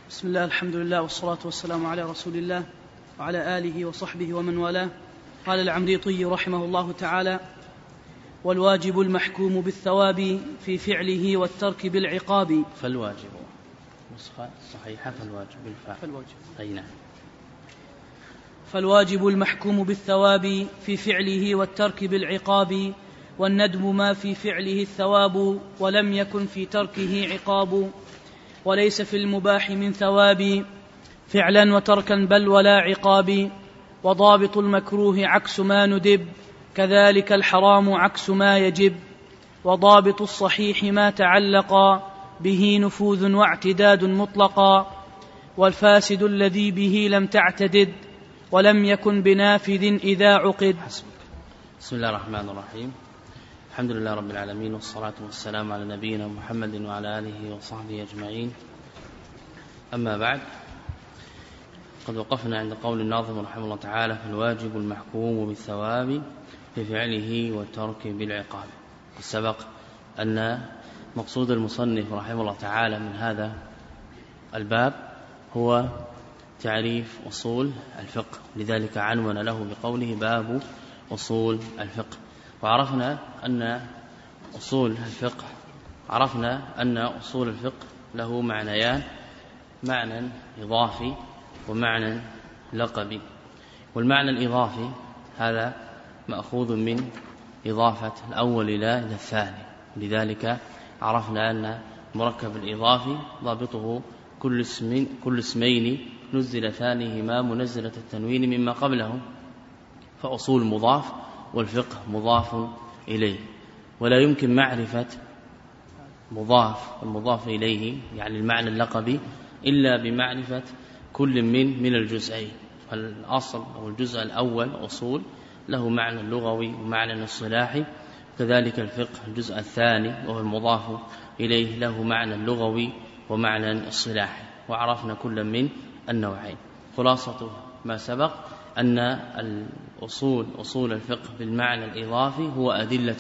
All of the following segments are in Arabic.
بسم الله، الحمد لله، والصلاة والسلام على رسول الله وعلى آله وصحبه ومن والاه. قال العمريطي رحمه الله تعالى: والواجب المحكوم بالثواب في فعله والترك بالعقاب. فالواجب نسخة صحيحة فالواجب بالفعل. أي نعم. فالواجب المحكوم بالثواب في فعله والترك بالعقاب، والندم ما في فعله الثواب ولم يكن في تركه عقاب. وليس في المباح من ثواب فعلا وتركا بل ولا عقاب. وضابط المكروه عكس ما ندب، كذلك الحرام عكس ما يجب. وضابط الصحيح ما تعلق به نفوذ واعتداد مطلقا، والفاسد الذي به لم تعتدد ولم يكن بنافذ إذا عقد. بسم الله الرحمن الرحيم. الحمد لله رب العالمين، والصلاة والسلام على نبينا محمد وعلى آله وصحبه أجمعين. أما بعد، قد وقفنا عند قول الناظم رحمه الله تعالى: فالواجب المحكوم بالثواب في فعله والترك بالعقاب. سبق أن مقصود المصنف رحمه الله تعالى من هذا الباب هو تعريف أصول الفقه، لذلك عنون له بقوله: باب أصول الفقه. وعرفنا أن أصول الفقه له معنيان: معنى إضافي ومعنى لقبي. والمعنى الإضافي هذا مأخوذ من إضافة الأول إلى الثاني، لذلك عرفنا أن مركب الإضافي ضابطه كل اسمين نزل ثانيهما منزلة التنوين مما قبله، فأصول مضاف والفقه مضاف إليه، ولا يمكن معرفة مضاف والمضاف إليه يعني المعنى اللقبي إلا بمعرفة كل من الجزئين. فالأصل أو الجزء الأول أصول له معنى لغوي ومعنى اصطلاحي، كذلك الفقه الجزء الثاني وهو المضاف إليه له معنى لغوي ومعنى اصطلاحي، وعرفنا كل من النوعين. خلاصة ما سبق أن أصول الفقه بالمعنى الإضافي هو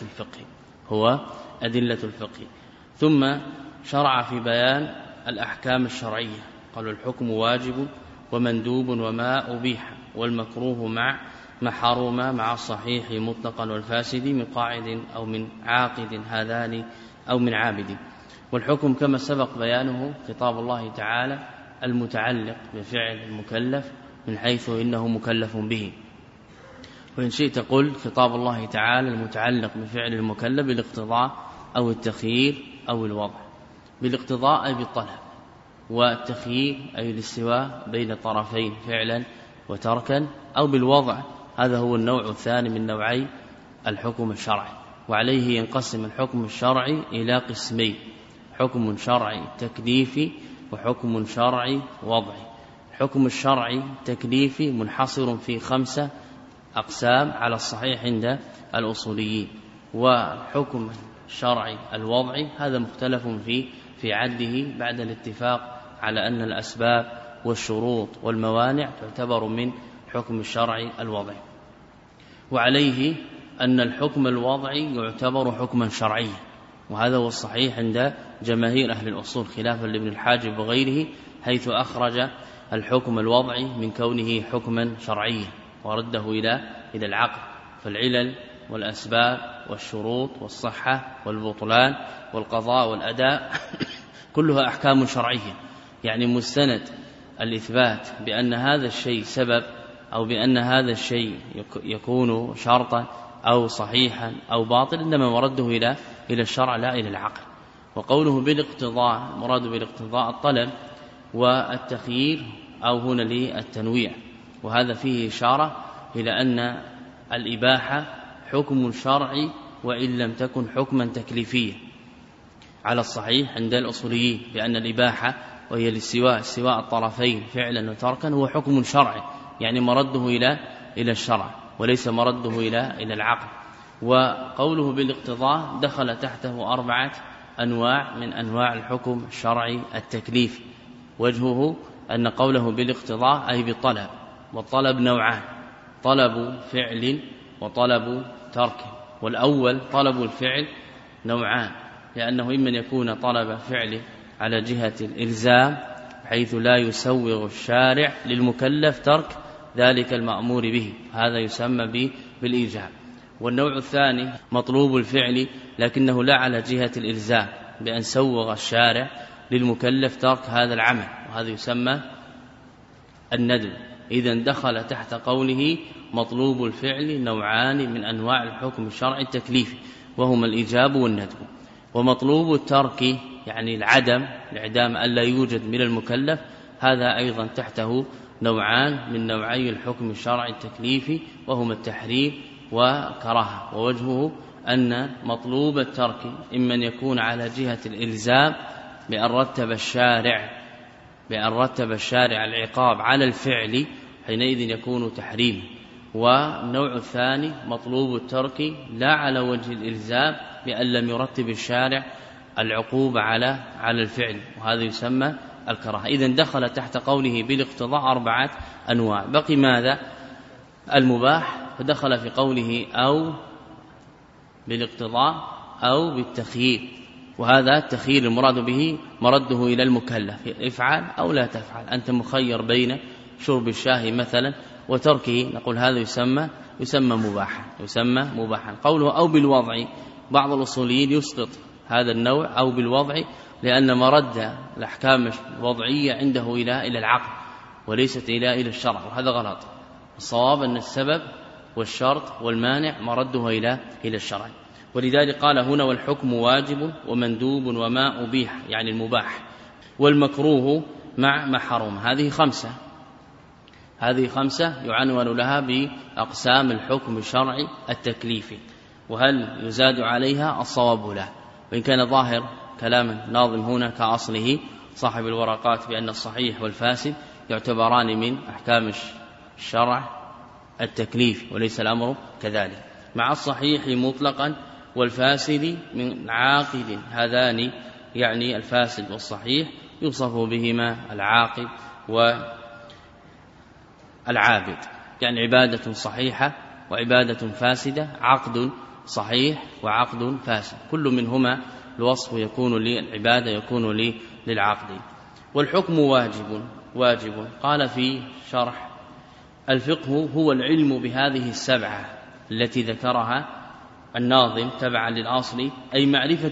أدلة الفقه. ثم شرع في بيان الأحكام الشرعية، قالوا: الحكم واجب ومندوب وما أبيح، والمكروه مع ما حرم مع الصحيح مطلقا، والفاسد من قاعد أو من عاقد هذان أو من عابد. والحكم كما سبق بيانه خطاب الله تعالى المتعلق بفعل المكلف من حيث إنه مكلف به، وإن شئت قل خطاب الله تعالى المتعلق بفعل المكلف بالاقتضاء أو التخيير أو الوضع. بالاقتضاء أي بالطلب، والتخيير أي الاستواء بين طرفين فعلا وتركا، أو بالوضع، هذا هو النوع الثاني من نوعي الحكم الشرعي. وعليه ينقسم الحكم الشرعي إلى قسمين: حكم شرعي تكليفي وحكم شرعي وضعي. الحكم الشرعي تكليفي منحصر في 5 أقسام على الصحيح عند الأصوليين، وحكم الشرعي الوضعي هذا مختلف في عده بعد الاتفاق على أن الأسباب والشروط والموانع تعتبر من حكم الشرعي الوضعي. وعليه أن الحكم الوضعي يعتبر حكما شرعيا، وهذا هو الصحيح عند جماهير أهل الأصول، خلافا لابن الحاجب وغيره، حيث أخرج الحكم الوضعي من كونه حكما شرعيا ورده إلى العقل. فالعلل والأسباب والشروط والصحة والبطلان والقضاء والأداء كلها أحكام شرعية، يعني مستند الإثبات بأن هذا الشيء سبب أو بأن هذا الشيء يكون شرطا أو صحيحا أو باطل، إنما مرده إلى الشرع لا إلى العقل. وقوله بالاقتضاء، مراد بالاقتضاء الطلب والتخيير أو هنا للتنويع، وهذا فيه إشارة إلى أن الإباحة حكم شرعي وإن لم تكن حكما تكليفيا على الصحيح عند الأصوليين، بأن الإباحة وهي سواء الطرفين فعلا وتركا هو حكم شرعي، يعني مرده إلى الشرع وليس مرده إلى العقل. وقوله بالاقتضاء دخل تحته 4 أنواع من أنواع الحكم الشرعي التكليفي. وجهه أن قوله بالاقتضاء أي بالطلب، والطلب نوعان: طلب فعل وطلب ترك. والأول طلب الفعل نوعان، لأنه إما يكون طلب فعل على جهة الإلزام حيث لا يسوغ الشارع للمكلف ترك ذلك المأمور به، هذا يسمى بالإيجاب. والنوع الثاني مطلوب الفعل لكنه لا على جهة الإلزام، بأن سوغ الشارع للمكلف ترك هذا العمل، وهذا يسمى الندب. إذن دخل تحت قوله مطلوب الفعل نوعان من أنواع الحكم الشرعي التكليفي، وهما الإيجاب والندب. ومطلوب الترك يعني العدم ألا يوجد من المكلف، هذا أيضا تحته نوعان من نوعي الحكم الشرعي التكليفي، وهما التحريم وكراهة. ووجهه أن مطلوب الترك إما أن يكون على جهة الإلزام بأن رتب الشارع العقاب على الفعل، حينئذ يكون تحريم. والنوع الثاني مطلوب الترك لا على وجه الإلزام بأن لم يرتب الشارع العقوبة على الفعل، وهذا يسمى الكراهة. إذن دخل تحت قوله بالاقتضاء 4 أنواع. بقي ماذا؟ المباح، فدخل في قوله أو بالاقتضاء أو بالتخيير، وهذا التخيير المراد به مرده إلى المكلف، افعل أو لا تفعل، أنت مخير بين شرب الشاي مثلا وتركه، نقول هذا يسمى مباحا. قوله أو بالوضع، بعض الأصوليين يسقط هذا النوع أو بالوضع، لأن مرد الأحكام الوضعية عنده إلى العقل وليست إلى الشرع، وهذا غلط. الصواب أن السبب والشرط والمانع مرده إلى الشرع. ولذلك قال هنا والحكم واجب ومندوب وما أبيح، يعني المباح، والمكروه مع ما حرم. هذه خمسة يعنون لها بأقسام الحكم الشرعي التكليفي، وهل يزاد عليها؟ الصواب له، وإن كان ظاهر كلام الناظم هنا كأصله صاحب الورقات بأن الصحيح والفاسد يعتبران من أحكام الشرع التكليفي، وليس الأمر كذلك. مع الصحيح مطلقا والفاسد من عاقد، هذان يعني الفاسد والصحيح يوصف بهما العاقد والعابد، يعني عبادة صحيحة وعبادة فاسدة، عقد صحيح وعقد فاسد، كل منهما الوصف يكون للعبادة يكون للعقد. والحكم واجب. قال في شرح الفقه هو العلم بهذه السبعة التي ذكرها الناظم تبعا للأصل، أي معرفة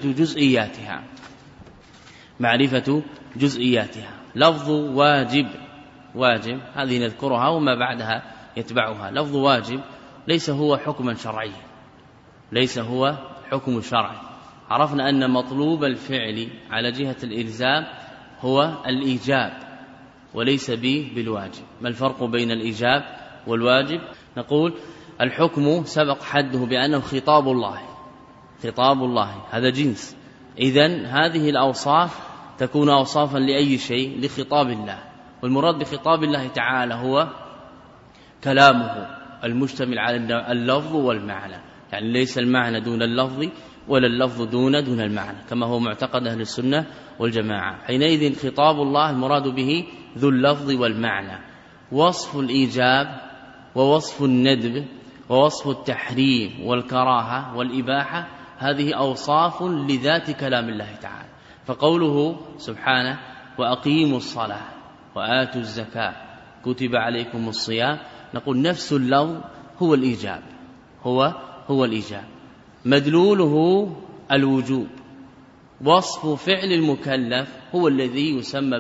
جزئياتها. لفظ واجب هذه نذكرها وما بعدها يتبعها. لفظ واجب ليس هو حكما شرعيا، ليس هو حكم شرعي. عرفنا أن مطلوب الفعل على جهة الإلزام هو الإيجاب وليس بالواجب. ما الفرق بين الإيجاب والواجب؟ نقول الحكم سبق حده بأنه خطاب الله، هذا جنس. إذن هذه الأوصاف تكون أوصافا لأي شيء؟ لخطاب الله. والمراد بخطاب الله تعالى هو كلامه المشتمل على اللفظ والمعنى، يعني ليس المعنى دون اللفظ ولا اللفظ دون المعنى، كما هو معتقد أهل السنة والجماعة. حينئذ خطاب الله المراد به ذو اللفظ والمعنى. وصف الإيجاب ووصف الندب ووصف التحريم والكراهة والإباحة هذه أوصاف لذات كلام الله تعالى. فقوله سبحانه وأقيموا الصلاة وآتوا الزكاة كتب عليكم الصيام، نقول نفس اللفظ هو الإيجاب، هو الإيجاب، مدلوله الوجوب. وصف فعل المكلف هو الذي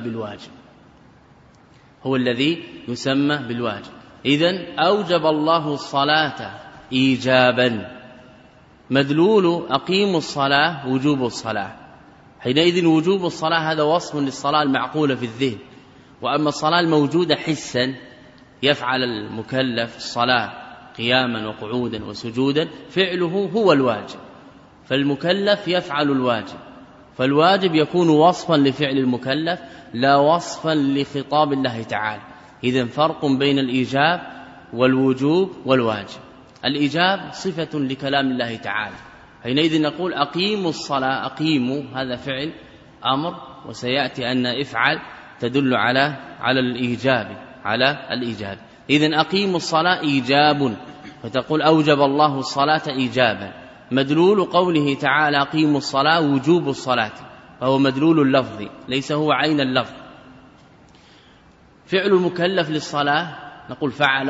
يسمى بالواجب، إذن أوجب الله الصلاة إيجابا، مدلول أقيموا الصلاة وجوب الصلاة. حينئذ وجوب الصلاة هذا وصف للصلاة المعقولة في الذهن. وأما الصلاة الموجودة حسا يفعل المكلف الصلاة قياما وقعودا وسجودا، فعله هو الواجب، فالمكلف يفعل الواجب، فالواجب يكون وصفا لفعل المكلف لا وصفا لخطاب الله تعالى. إذن فرق بين الإيجاب والوجوب والواجب. الإيجاب صفة لكلام الله تعالى، حينئذ نقول أقيموا الصلاة، أقيموا هذا فعل أمر، وسيأتي أن افعل تدل على الإيجاب. إذن أقيموا الصلاة إيجاب، فتقول أوجب الله الصلاة إيجابا. مدلول قوله تعالى أقيموا الصلاة وجوب الصلاة، فهو مدلول اللفظ ليس هو عين اللفظ. فعل المكلف للصلاة نقول فعل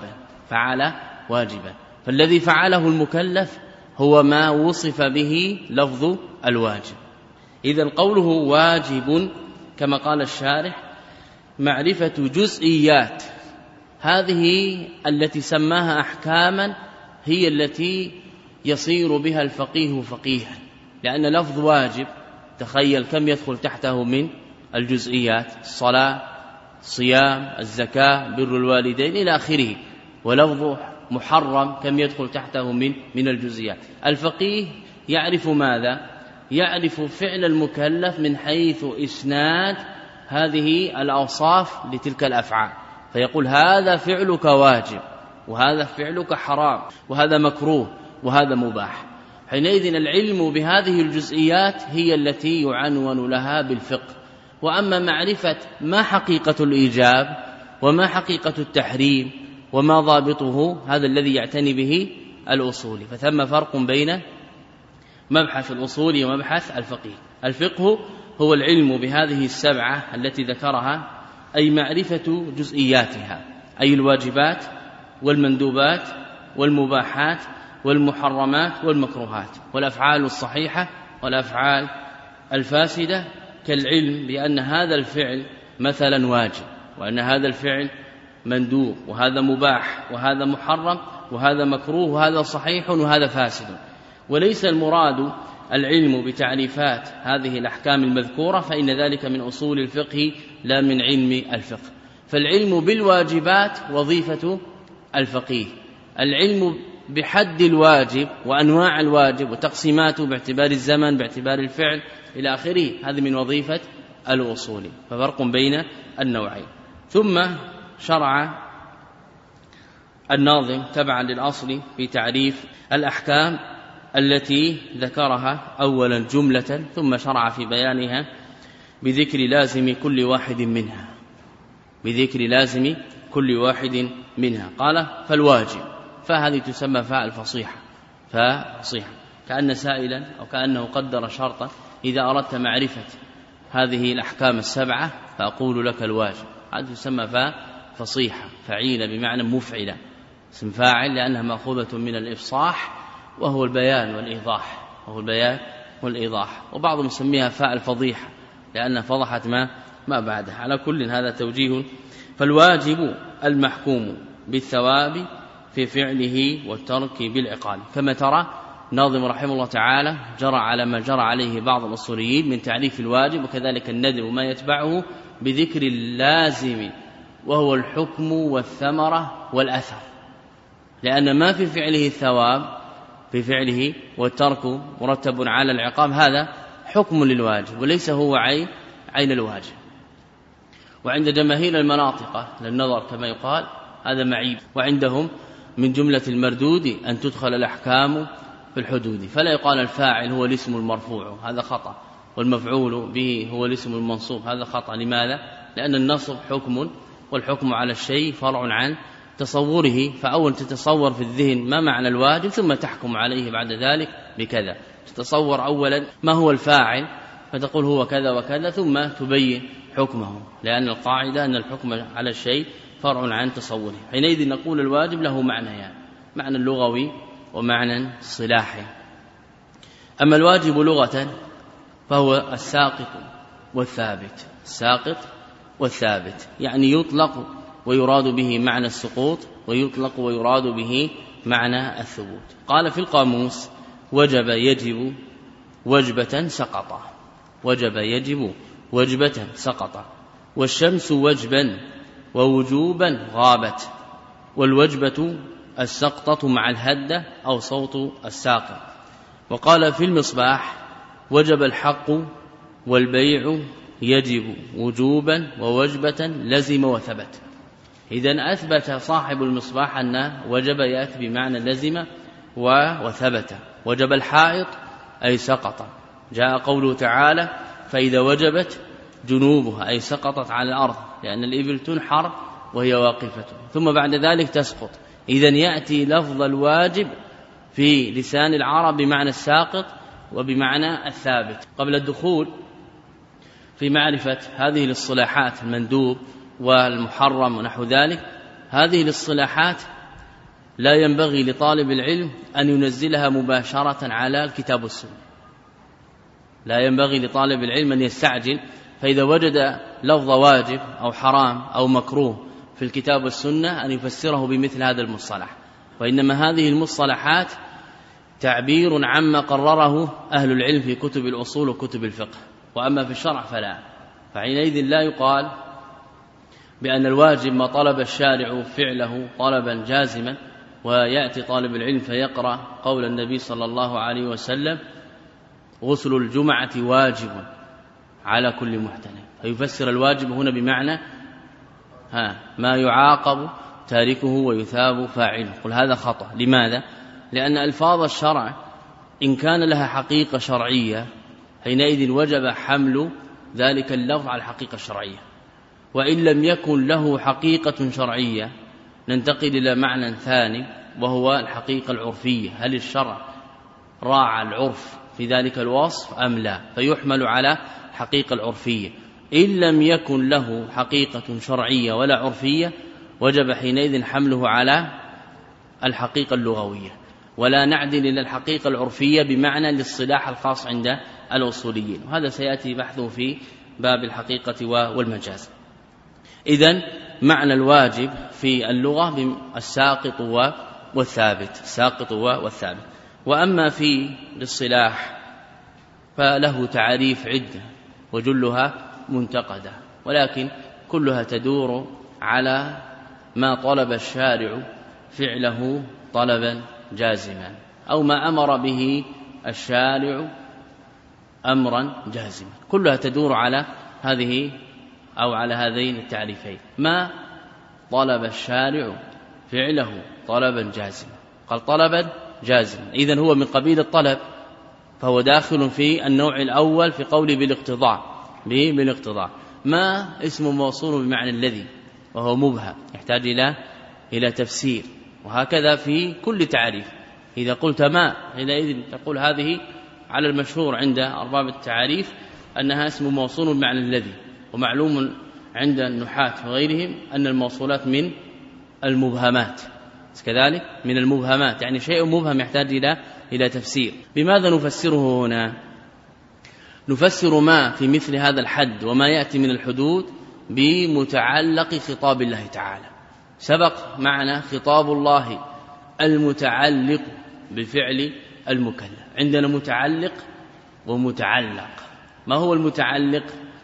واجبا، فالذي فعله المكلف هو ما وصف به لفظ الواجب. إذن قوله واجب كما قال الشارح معرفة جزئيات هذه التي سماها أحكاما هي التي يصير بها الفقيه فقيها، لأن لفظ واجب تخيل كم يدخل تحته من الجزئيات: الصلاة، الصيام، الزكاة، بر الوالدين إلى آخره. ولفظ محرم كم يدخل تحته من الجزئيات. الفقيه يعرف ماذا؟ يعرف فعل المكلف من حيث إسناد هذه الأوصاف لتلك الأفعال، فيقول هذا فعلك واجب، وهذا فعلك حرام، وهذا مكروه، وهذا مباح. حينئذ العلم بهذه الجزئيات هي التي يعنون لها بالفقه. وأما معرفة ما حقيقة الإيجاب وما حقيقة التحريم وما ضابطه هذا الذي يعتني به الأصول. فثم فرق بين مبحث الأصول ومبحث الفقه. الفقه هو العلم بهذه السبعة التي ذكرها، أي معرفة جزئياتها، أي الواجبات والمندوبات والمباحات والمحرمات والمكروهات والأفعال الصحيحة والأفعال الفاسدة، كالعلم بأن هذا الفعل مثلا واجب، وأن هذا الفعل مندوب، وهذا مباح، وهذا محرم، وهذا مكروه، وهذا صحيح، وهذا فاسد. وليس المراد العلم بتعريفات هذه الأحكام المذكورة، فإن ذلك من أصول الفقه لا من علم الفقه. فالعلم بالواجبات وظيفة الفقيه، العلم بحد الواجب وأنواع الواجب وتقسيماته باعتبار الزمن باعتبار الفعل إلى آخره، هذه من وظيفة الأصول. ففرق بين النوعين. ثم شرع الناظم تبعا للأصل في تعريف الأحكام التي ذكرها أولا جملة، ثم شرع في بيانها بذكر لازم كل واحد منها، بذكر لازم كل واحد منها. قال فالواجب، فهذه تسمى فاء الفصيحة، فصيحة كأن سائلا أو كأنه قدر شرطا: إذا أردت معرفة هذه الأحكام السبعة فأقول لك الواجب. هذه تسمى فاء فصيحة، فعيلة بمعنى مفعلة، اسم فاعل لأنها مأخوذة من الإفصاح وهو البيان والإيضاح، وهو البيان والإيضاح. وبعضهم يسميها فاء الفضيحة لأنها فضحت ما بعدها. على كل هذا توجيه. فالواجب المحكوم بالثواب في فعله والترك بالعقاب. كما ترى ناظم رحمه الله تعالى جرى على ما جرى عليه بعض الأصوليين من تعريف الواجب، وكذلك الندب وما يتبعه، بذكر اللازم وهو الحكم والثمرة والأثر، لأن ما في فعله الثواب في فعله والترك مرتب على العقاب، هذا حكم للواجب وليس هو عين الواجب. وعند جماهير المناطق للنظر كما يقال هذا معيب، وعندهم من جملة المردود أن تدخل الأحكام في الحدود، فلا يقال الفاعل هو الاسم المرفوع، هذا خطأ، والمفعول به هو الاسم المنصوب، هذا خطأ. لماذا؟ لأن النصب حكم، والحكم على الشيء فرع عن تصوره، فأول تتصور في الذهن ما معنى الواجب ثم تحكم عليه بعد ذلك بكذا. تتصور أولا ما هو الفاعل فتقول هو كذا وكذا ثم تبين حكمه، لأن القاعدة أن الحكم على الشيء فرع عن تصوره. حينئذ نقول الواجب له معنيان، معنى اللغوي ومعنى الصلاحي. أما الواجب لغة فهو الساقط والثابت، الساقط والثابت، يعني يطلق ويراد به معنى السقوط، ويطلق ويراد به معنى الثبوت. قال في القاموس: وجب يجب وجبة سقط، وجب يجب وجبة سقط، والشمس وجبا ووجوبا غابت، والوجبة السقطة مع الهدة أو صوت الساقط. وقال في المصباح: وجب الحق والبيع يجب وجوبا ووجبة لزم وثبت. إذن أثبت صاحب المصباح أن وجب يأتي بمعنى لزم وثبت. وجب الحائط أي سقط، جاء قوله تعالى: فإذا وجبت جنوبها أي سقطت على الأرض، لأن الإبل تنحر وهي واقفة ثم بعد ذلك تسقط. إذن يأتي لفظ الواجب في لسان العرب بمعنى الساقط وبمعنى الثابت. قبل الدخول في معرفة هذه الاصطلاحات المندوب والمحرم ونحو ذلك، هذه الاصطلاحات لا ينبغي لطالب العلم أن ينزلها مباشرة على الكتاب والسنة. لا ينبغي لطالب العلم أن يستعجل، فإذا وجد لفظ واجب أو حرام أو مكروه في الكتاب والسنة أن يفسره بمثل هذا المصطلح، وإنما هذه المصطلحات تعبير عما قرره أهل العلم في كتب الأصول وكتب الفقه، وأما في الشرع فلا. فحينئذ لا يقال بأن الواجب ما طلب الشارع فعله طلبا جازما، ويأتي طالب العلم فيقرأ قول النبي صلى الله عليه وسلم: غسل الجمعة واجب على كل محتلم، فيفسر الواجب هنا بمعنى ما يعاقب تاركه ويثاب فاعله. قل هذا خطأ. لماذا؟ لأن ألفاظ الشرع إن كان لها حقيقة شرعية حينئذ وجب حمل ذلك اللفظ على الحقيقة الشرعية، وإن لم يكن له حقيقة شرعية ننتقل إلى معنى ثاني وهو الحقيقة العرفية. هل الشرع راعى العرف في ذلك الوصف أم لا؟ فيحمل على حقيقة العرفية. إن لم يكن له حقيقة شرعية ولا عرفية وجب حينئذ حمله على الحقيقة اللغوية، ولا نعدل إلى الحقيقة العرفية بمعنى الاصطلاح الخاص عند الأصوليين، وهذا سيأتي بحثه في باب الحقيقة والمجاز. إذن معنى الواجب في اللغة الساقط والثابت، الساقط والثابت. وأما في الاصطلاح فله تعريف عدة وجلها منتقدة، ولكن كلها تدور على ما طلب الشارع فعله طلبا جازما، أو ما أمر به الشارع أمرا جازما، كلها تدور على هذه أو على هذين التعريفين. ما طلب الشارع فعله طلبا جازما، قال طلبا جازما، إذن هو من قبيل الطلب، فهو داخل في النوع الأول في قوله بالاقتضاء. ما اسم موصول بمعنى الذي، وهو مبهم يحتاج إلى تفسير، وهكذا في كل تعريف. إذا قلت ما حينئذ تقول هذه على المشهور عند أرباب التعاريف أنها اسم موصول بمعنى الذي، ومعلوم عند النحاة وغيرهم أن الموصولات من المبهمات، كذلك من المبهمات، يعني شيء مبهم يحتاج إلى تفسير. بماذا نفسره هنا؟ نفسر ما في مثل هذا الحد وما يأتي من الحدود بمتعلق خطاب الله تعالى. سبق معنا خطاب الله المتعلق بفعل المكلف، عندنا متعلق ومتعلق. ما هو المتعلق؟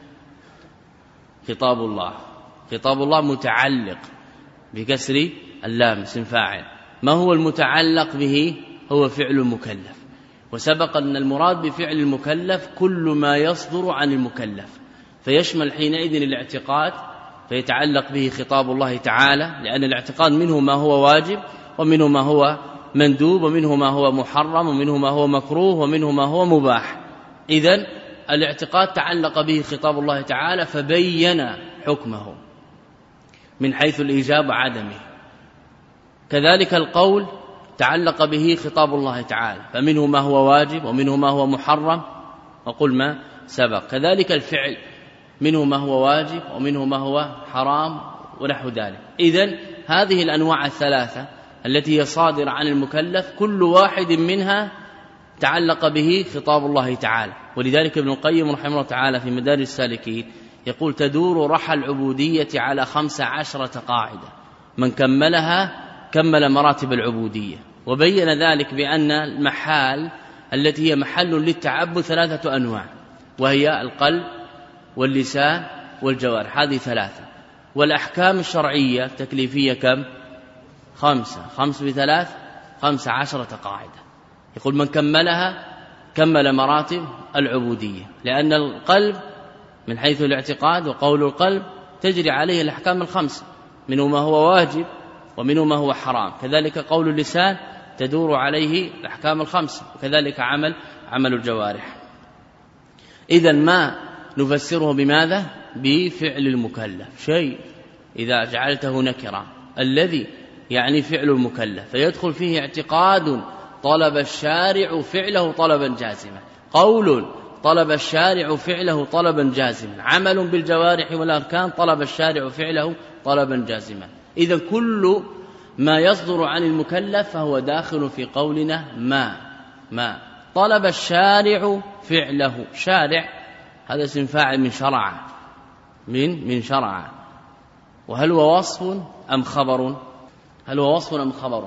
خطاب الله متعلق بكسر اللام اسم فاعل. ما هو المتعلق به؟ هو فعل المكلف. وسبق أن المراد بفعل المكلف كل ما يصدر عن المكلف، فيشمل حينئذ الاعتقاد، فيتعلق به خطاب الله تعالى، لأن الاعتقاد منه ما هو واجب، ومنه ما هو مندوب، ومنه ما هو محرم، ومنه ما هو مكروه، ومنه ما هو مباح. إذن الاعتقاد تعلق به خطاب الله تعالى فبين حكمه من حيث الإيجاب وعدمه. كذلك القول تعلق به خطاب الله تعالى، فمنه ما هو واجب ومنه ما هو محرم، وقل ما سبق. كذلك الفعل منه ما هو واجب ومنه ما هو حرام ونحو ذلك. إذن هذه الأنواع الثلاثة التي هي صادرة عن المكلف كل واحد منها تعلق به خطاب الله تعالى. ولذلك ابن القيم رحمه الله تعالى في مدارج السالكين يقول: تدور رحى العبودية على 15 قاعدة، من كملها كمل مراتب العبودية. وبين ذلك بأن المحال التي هي محل للتعبد 3 أنواع، وهي القلب واللسان والجوارح، هذه 3. والأحكام الشرعية التكليفية كم؟ 5 ب3 15 قاعدة. يقول من كملها كمل مراتب العبودية، لأن القلب من حيث الاعتقاد وقول القلب تجري عليه الأحكام ال5، منه ما هو واجب ومنه ما هو حرام. كذلك قول اللسان تدور عليه الأحكام ال5، وكذلك عمل الجوارح. إذن ما نفسره بماذا؟ بفعل المكلف. شيء إذا جعلته نكرة الذي يعني فعل المكلف، فيدخل فيه اعتقاد طلب الشارع فعله طلبا جازما، قول طلب الشارع فعله طلبا جازما، عمل بالجوارح والأركان طلب الشارع فعله طلبا جازما. إذا كل ما يصدر عن المكلف فهو داخل في قولنا ما طلب الشارع فعله. شارع هذا اسم فاعل من شرع، من شرع. وهل هو وصف أم خبر؟ هل هو وصف أم خبر؟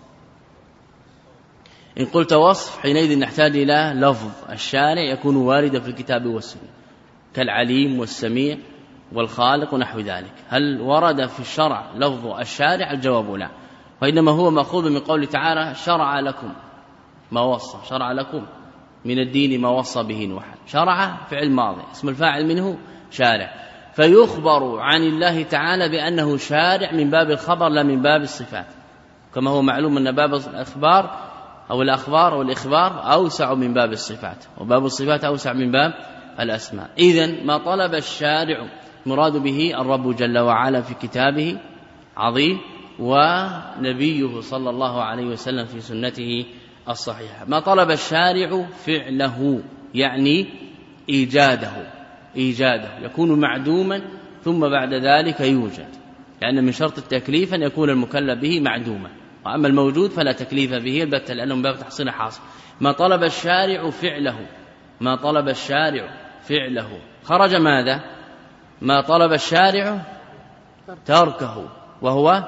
إن قلت وصف حينئذ نحتاج إلى لفظ الشارع يكون واردا في الكتاب والسنة كالعليم والسميع والخالق ونحو ذلك. هل ورد في الشرع لفظ الشارع؟ الجواب لا، وإنما هو مأخوذ من قول تعالى شرع لكم ما وصى، شرع لكم من الدين ما وصى به نوحا. شرع فعل ماضي، اسم الفاعل منه شارع، فيخبر عن الله تعالى بأنه شارع من باب الخبر لا من باب الصفات، كما هو معلوم أن باب الأخبار أو الأخبار والإخبار أوسع من باب الصفات، وباب الصفات أوسع من باب الأسماء. إذن ما طلب الشارع مراد به الرب جل وعلا في كتابه عظيم ونبيه صلى الله عليه وسلم في سنته الصحيحة. ما طلب الشارع فعله يعني إيجاده يكون معدوما ثم بعد ذلك يوجد، لأن من شرط التكليف أن يكون المكلف به معدوما، وأما الموجود فلا تكليف به البتة لأنه من باب تحصيل حاصل. ما طلب الشارع فعله خرج ماذا؟ ما طلب الشارع تركه، وهو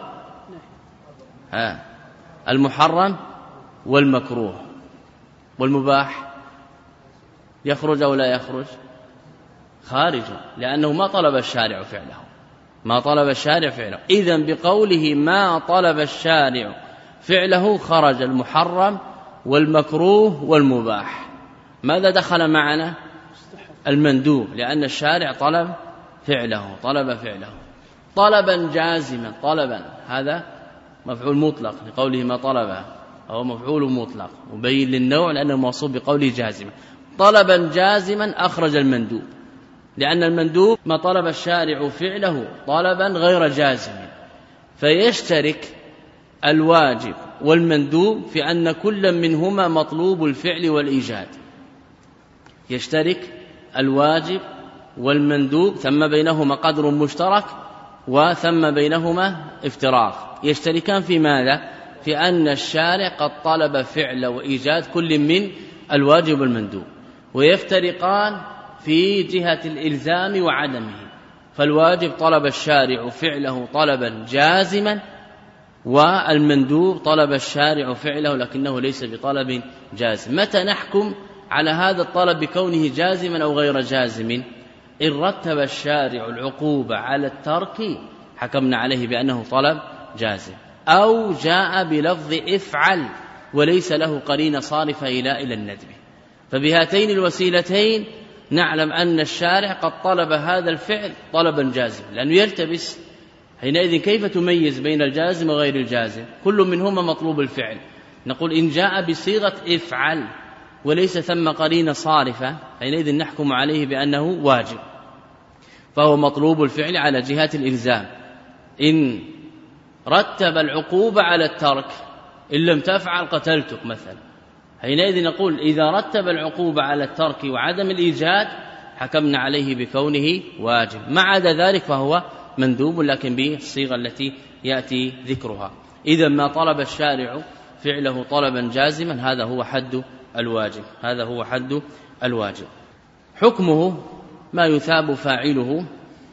المحرم والمكروه والمباح. يخرج أو لا يخرج؟ خارج، لأنه ما طلب الشارع فعله. إذن بقوله ما طلب الشارع فعله خرج المحرم والمكروه والمباح. ماذا دخل معنا؟ المندوب، لأن الشارع طلب فعله طلبا جازما. طلبا هذا مفعول مطلق لقوله ما طلبه، أو مفعول مطلق مبين للنوع لأنه موصوف بقوله جازما. طلبا جازما أخرج المندوب، لأن المندوب ما طلب الشارع فعله طلبا غير جازم، فيشترك الواجب والمندوب في أن كل منهما مطلوب الفعل والإيجاد. يشترك الواجب والمندوب، ثم بينهما قدر مشترك وثم بينهما افتراق. يشتركان في ماذا؟ في أن الشارع قد طلب فعل وإيجاد كل من الواجب والمندوب، ويفترقان في جهة الإلزام وعدمه. فالواجب طلب الشارع فعله طلبا جازما، والمندوب طلب الشارع فعله لكنه ليس بطلب جازم. متى نحكم على هذا الطلب بكونه جازما أو غير جازم؟ إن رتب الشارع العقوبة على الترك حكمنا عليه بأنه طلب جازم، أو جاء بلفظ افعل وليس له قرينة صارفة إلى الندب. فبهاتين الوسيلتين نعلم أن الشارع قد طلب هذا الفعل طلبا جازما، لأنه يلتبس حينئذ كيف تميز بين الجازم وغير الجازم؟ كل منهما مطلوب الفعل. نقول إن جاء بصيغة افعل وليس ثم قرينة صارفة حينئذ نحكم عليه بأنه واجب، فهو مطلوب الفعل على جهة الإلزام. إن رتب العقوبة على الترك، إن لم تفعل قتلتك مثلا، حينئذ نقول إذا رتب العقوبة على الترك وعدم الإيجاد حكمنا عليه بكونه واجب. ما عدا ذلك فهو مندوب لكن بالصيغة التي يأتي ذكرها. إذا ما طلب الشارع فعله طلبا جازما هذا هو حد الواجب. حكمه ما يثاب فاعله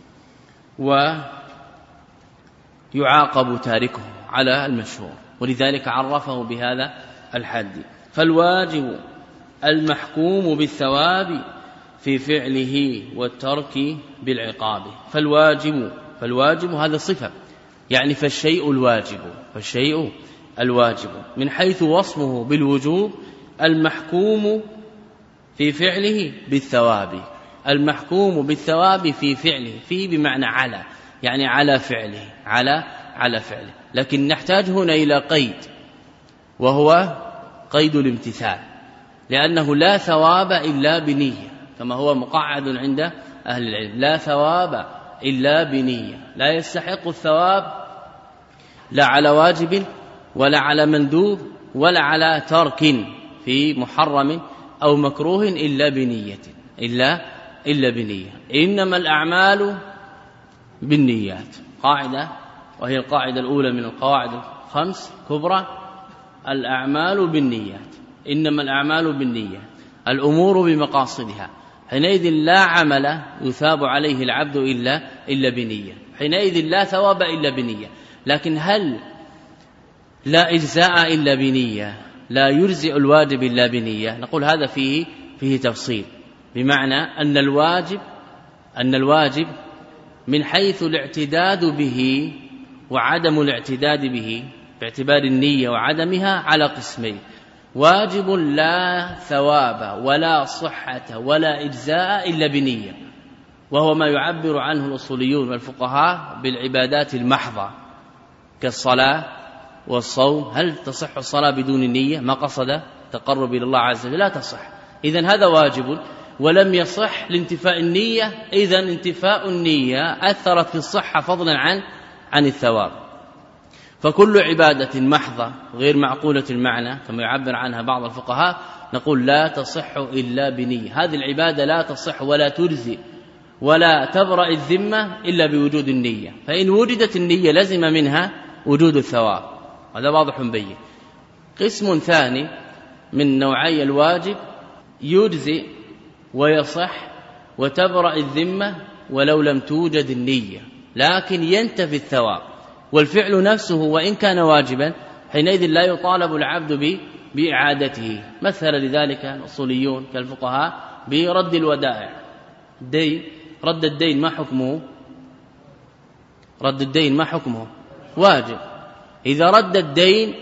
ويعاقب تاركه على المشهور، ولذلك عرفه بهذا الحد. فالواجب المحكوم بالثواب في فعله والترك بالعقاب. فالواجب هذا صفة، يعني فالشيء الواجب من حيث وصمه بالوجوب المحكوم في فعله بالثواب. المحكوم بالثواب في فعله، في بمعنى على، يعني على فعله. لكن نحتاج هنا إلى قيد، وهو قيد الامتثال، لأنه لا ثواب إلا بنية، كما هو مقعد عند أهل العلم. لا ثواب إلا بنية، لا يستحق الثواب لا على واجب ولا على مندوب ولا على ترك في محرم أو مكروه إلا بنية. إلا بنية. إنما الأعمال بالنيات، قاعدة وهي القاعدة الأولى من القواعد الخمس كبرى، الأعمال بالنيات، إنما الأعمال بالنية، الأمور بمقاصدها، حينئذ لا عمل يثاب عليه العبد إلا بنية، حينئذ لا ثواب إلا بنية. لكن هل لا إجزاء إلا بنية، لا يجزئ الواجب إلا بنية؟ نقول هذا فيه تفصيل، بمعنى أن الواجب من حيث الاعتداد به وعدم الاعتداد به باعتبار النية وعدمها على قسمين: واجب لا ثواب ولا صحة ولا إجزاء إلا بنية، وهو ما يعبر عنه الأصوليون والفقهاء بالعبادات المحضة كالصلاة والصوم. هل تصح الصلاة بدون النية؟ ما قصد تقرب إلى الله عز وجل لا تصح. إذن هذا واجب ولم يصح لانتفاء النية، إذن انتفاء النية أثرت في الصحة فضلا عن الثواب. فكل عبادة محضة غير معقولة المعنى كما يعبر عنها بعض الفقهاء نقول لا تصح إلا بنية. هذه العبادة لا تصح ولا تجزي ولا تبرأ الذمة إلا بوجود النية، فإن وجدت النية لزم منها وجود الثواب. هذا واضح بين. قسم ثاني من نوعي الواجب يجزي ويصح وتبرأ الذمة ولو لم توجد النية، لكن ينتفي الثواب والفعل نفسه وإن كان واجبا، حينئذ لا يطالب العبد بإعادته. مثل لذلك الأصوليون كالفقهاء برد الودائع، رد الدين ما حكمه؟ رد الدين ما حكمه؟ واجب. إذا رد الدين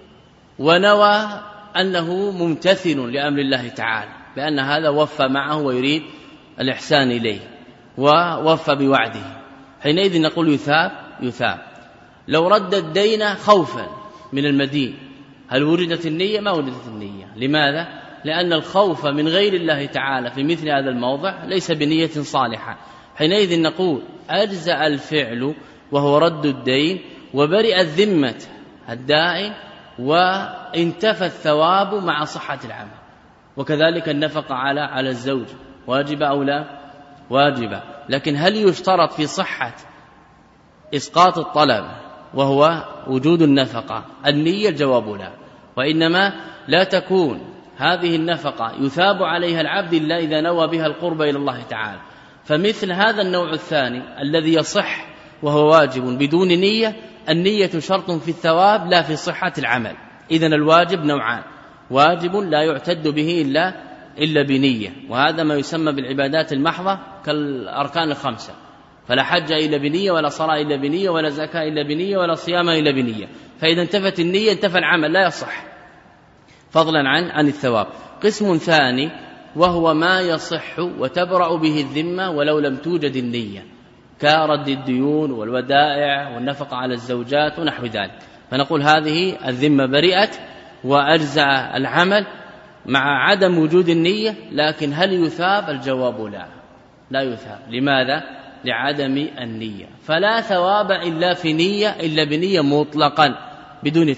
ونوى أنه ممتثل لأمر الله تعالى بأن هذا وفى معه ويريد الإحسان إليه ووفى بوعده، حينئذ نقول يثاب. لو رد الدين خوفا من المدين، هل وجدت النية؟ ما وجدت النية. لماذا؟ لأن الخوف من غير الله تعالى في مثل هذا الموضع ليس بنية صالحة. حينئذ نقول أجزأ الفعل وهو رد الدين وبرئت ذمة الدائن وانتفى الثواب مع صحة العمل. وكذلك النفقة على الزوج واجبة أو لا؟ واجبة. لكن هل يشترط في صحة إسقاط الطلب وهو وجود النفقة النية؟ الجواب لا. وإنما لا تكون هذه النفقة يثاب عليها العبد إلا إذا نوى بها القرب إلى الله تعالى. فمثل هذا النوع الثاني الذي يصح وهو واجب بدون نية، النية شرط في الثواب لا في صحة العمل. إذن الواجب نوعان: واجب لا يعتد به إلا بنية، وهذا ما يسمى بالعبادات المحضة كالأركان الخمسة، فلا حج إلا بنية ولا صلاة إلا بنية ولا زكاة إلا بنية ولا صيام إلا بنية. فإذا انتفت النية انتفى العمل لا يصح فضلا عن الثواب. قسم ثاني وهو ما يصح وتبرأ به الذمة ولو لم توجد النية، كرد الديون والودائع والنفقة على الزوجات ونحو ذلك. فنقول هذه الذمة برئت وأجزأ العمل مع عدم وجود النية، لكن هل يثاب؟ الجواب لا يثاب. لماذا؟ لعدم النية. فلا ثواب إلا في نية إلا بنية مطلقا بدون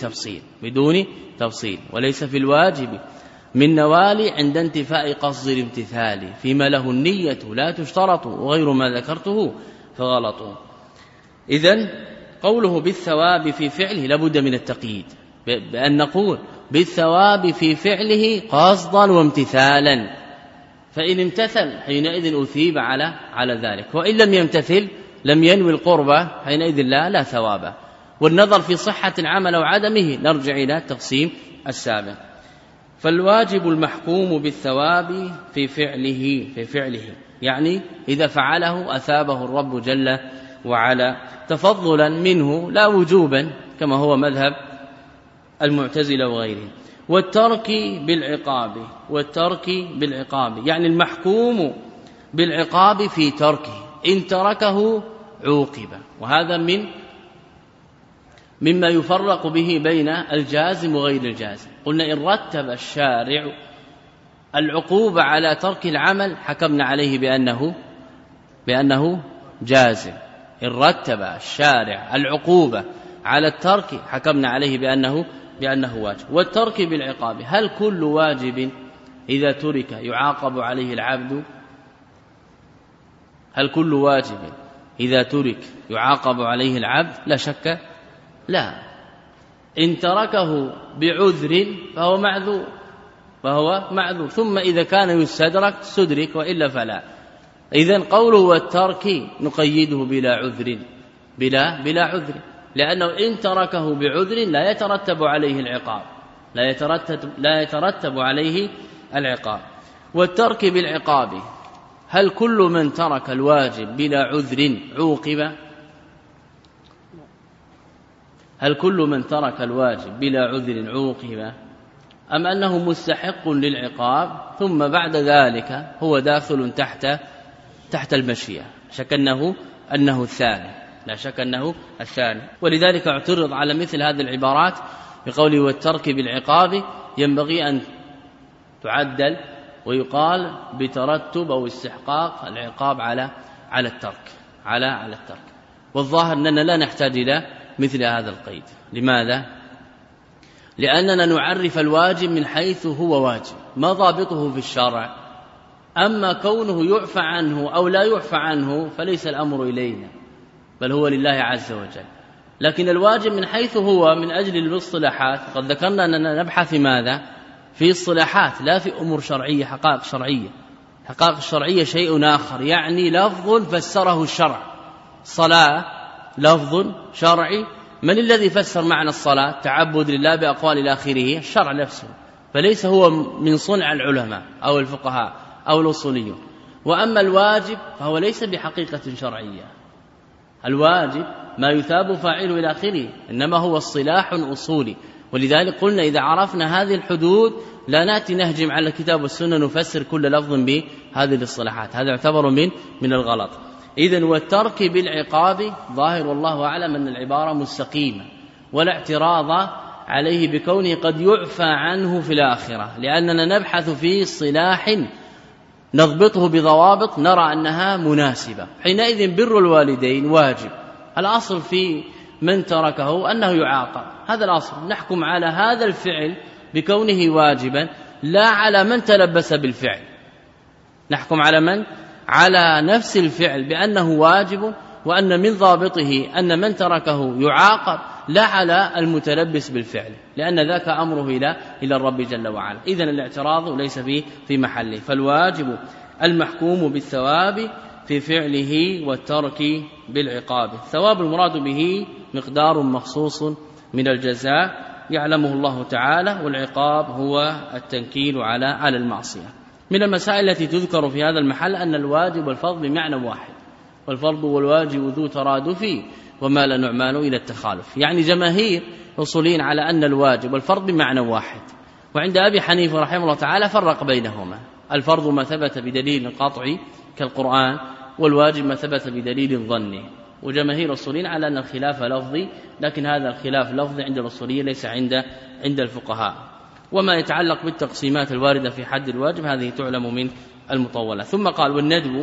تفصيل. وليس في الواجب من نوال عند انتفاء قصد الامتثال، فيما له النية لا تشترط وغير ما ذكرته فغلط. إذن قوله بالثواب في فعله لابد من التقييد، بأن نقول بالثواب في فعله قصدا وامتثالا، فإن امتثل حينئذ أثيب على ذلك، وإن لم يمتثل لم ينوي القربة حينئذ لا ثواب. والنظر في صحة العمل وعدمه نرجع إلى التقسيم السابق. فالواجب المحكوم بالثواب في فعله يعني إذا فعله أثابه الرب جل وعلا تفضلا منه لا وجوبا كما هو مذهب المعتزلة وغيرهم. والترك بالعقاب يعني المحكوم بالعقاب في تركه، إن تركه عوقب. وهذا مما يفرق به بين الجازم وغير الجازم. قلنا إن رتب الشارع العقوبة على ترك العمل حكمنا عليه بأنه جازم. إن رتب الشارع العقوبة على الترك حكمنا عليه بأنه واجب. والترك بالعقاب، هل كل واجب إذا ترك يعاقب عليه العبد؟ هل كل واجب إذا ترك يعاقب عليه العبد؟ لا شك لا. إن تركه بعذر فهو معذور ثم إذا كان يستدرك استدرك وإلا فلا. إذن قوله والترك نقيده بلا عذر بلا عذر، لأنه إن تركه بعذر لا يترتب عليه العقاب، لا يترتب عليه العقاب. والترك بالعقاب، هل كل من ترك الواجب بلا عذر عوقب؟ هل كل من ترك الواجب بلا عذر عوقب أم أنه مستحق للعقاب ثم بعد ذلك هو داخل تحت المشيئة؟ شك أنه الثاني، لا شك أنه الثاني. ولذلك اعترض على مثل هذه العبارات بقوله والترك بالعقاب، ينبغي أن تعدل ويقال بترتب أو استحقاق العقاب على الترك. والظاهر أننا لا نحتاج إلى مثل هذا القيد. لماذا؟ لأننا نعرف الواجب من حيث هو واجب، ما ضابطه في الشرع. أما كونه يعفى عنه أو لا يعفى عنه فليس الأمر إلينا، بل هو لله عز وجل. لكن الواجب من حيث هو من أجل الاصطلاحات، قد ذكرنا أننا نبحث ماذا؟ في اصطلاحات لا في أمور شرعية، حقائق الشرعية شيء آخر، يعني لفظ فسره الشرع. صلاة لفظ شرعي، من الذي فسر معنى الصلاة؟ تعبد لله بأقوال إلى آخره، الشرع نفسه، فليس هو من صنع العلماء أو الفقهاء أو الأصوليون. وأما الواجب فهو ليس بحقيقة شرعية، الواجب ما يثاب فاعله إلى آخره، إنما هو اصطلاح أصولي. ولذلك قلنا إذا عرفنا هذه الحدود لا نأتي نهجم على الكتاب والسنة نفسر كل لفظ بهذه الاصطلاحات، هذا يعتبر من الغلط. إذن والترك بالعقاب ظاهر والله أعلم أن العبارة مستقيمة ولا اعتراض عليه بكونه قد يعفى عنه في الآخرة، لأننا نبحث في اصطلاح نضبطه بضوابط نرى أنها مناسبة. حينئذ بر الوالدين واجب، الأصل في من تركه أنه يعاقب، هذا الأصل. نحكم على هذا الفعل بكونه واجبا لا على من تلبس بالفعل، نحكم على نفس الفعل بأنه واجب، وأن من ضابطه أن من تركه يعاقب لا على المتلبس بالفعل، لأن ذاك أمره إلى الرب جل وعلا. إذن الاعتراض ليس في محله. فالواجب المحكوم بالثواب في فعله والترك بالعقاب. الثواب المراد به مقدار مخصوص من الجزاء يعلمه الله تعالى، والعقاب هو التنكيل على المعصية. من المسائل التي تذكر في هذا المحل أن الواجب والفرض بمعنى واحد، والفرض والواجب ذو ترادف وما لا نعمان إلى التخالف. يعني جماهير أصولين على أن الواجب والفرض بمعنى واحد، وعند أبي حنيفة رحمه الله تعالى فرق بينهما، الفرض ما ثبت بدليل قطعي كالقرآن، والواجب ما ثبت بدليل ظني. وجماهير الأصولين على أن الخلاف لفظي، لكن هذا الخلاف لفظي عند الأصوليين ليس عند الفقهاء. وما يتعلق بالتقسيمات الواردة في حد الواجب هذه تعلم من المطولة. ثم قال والندب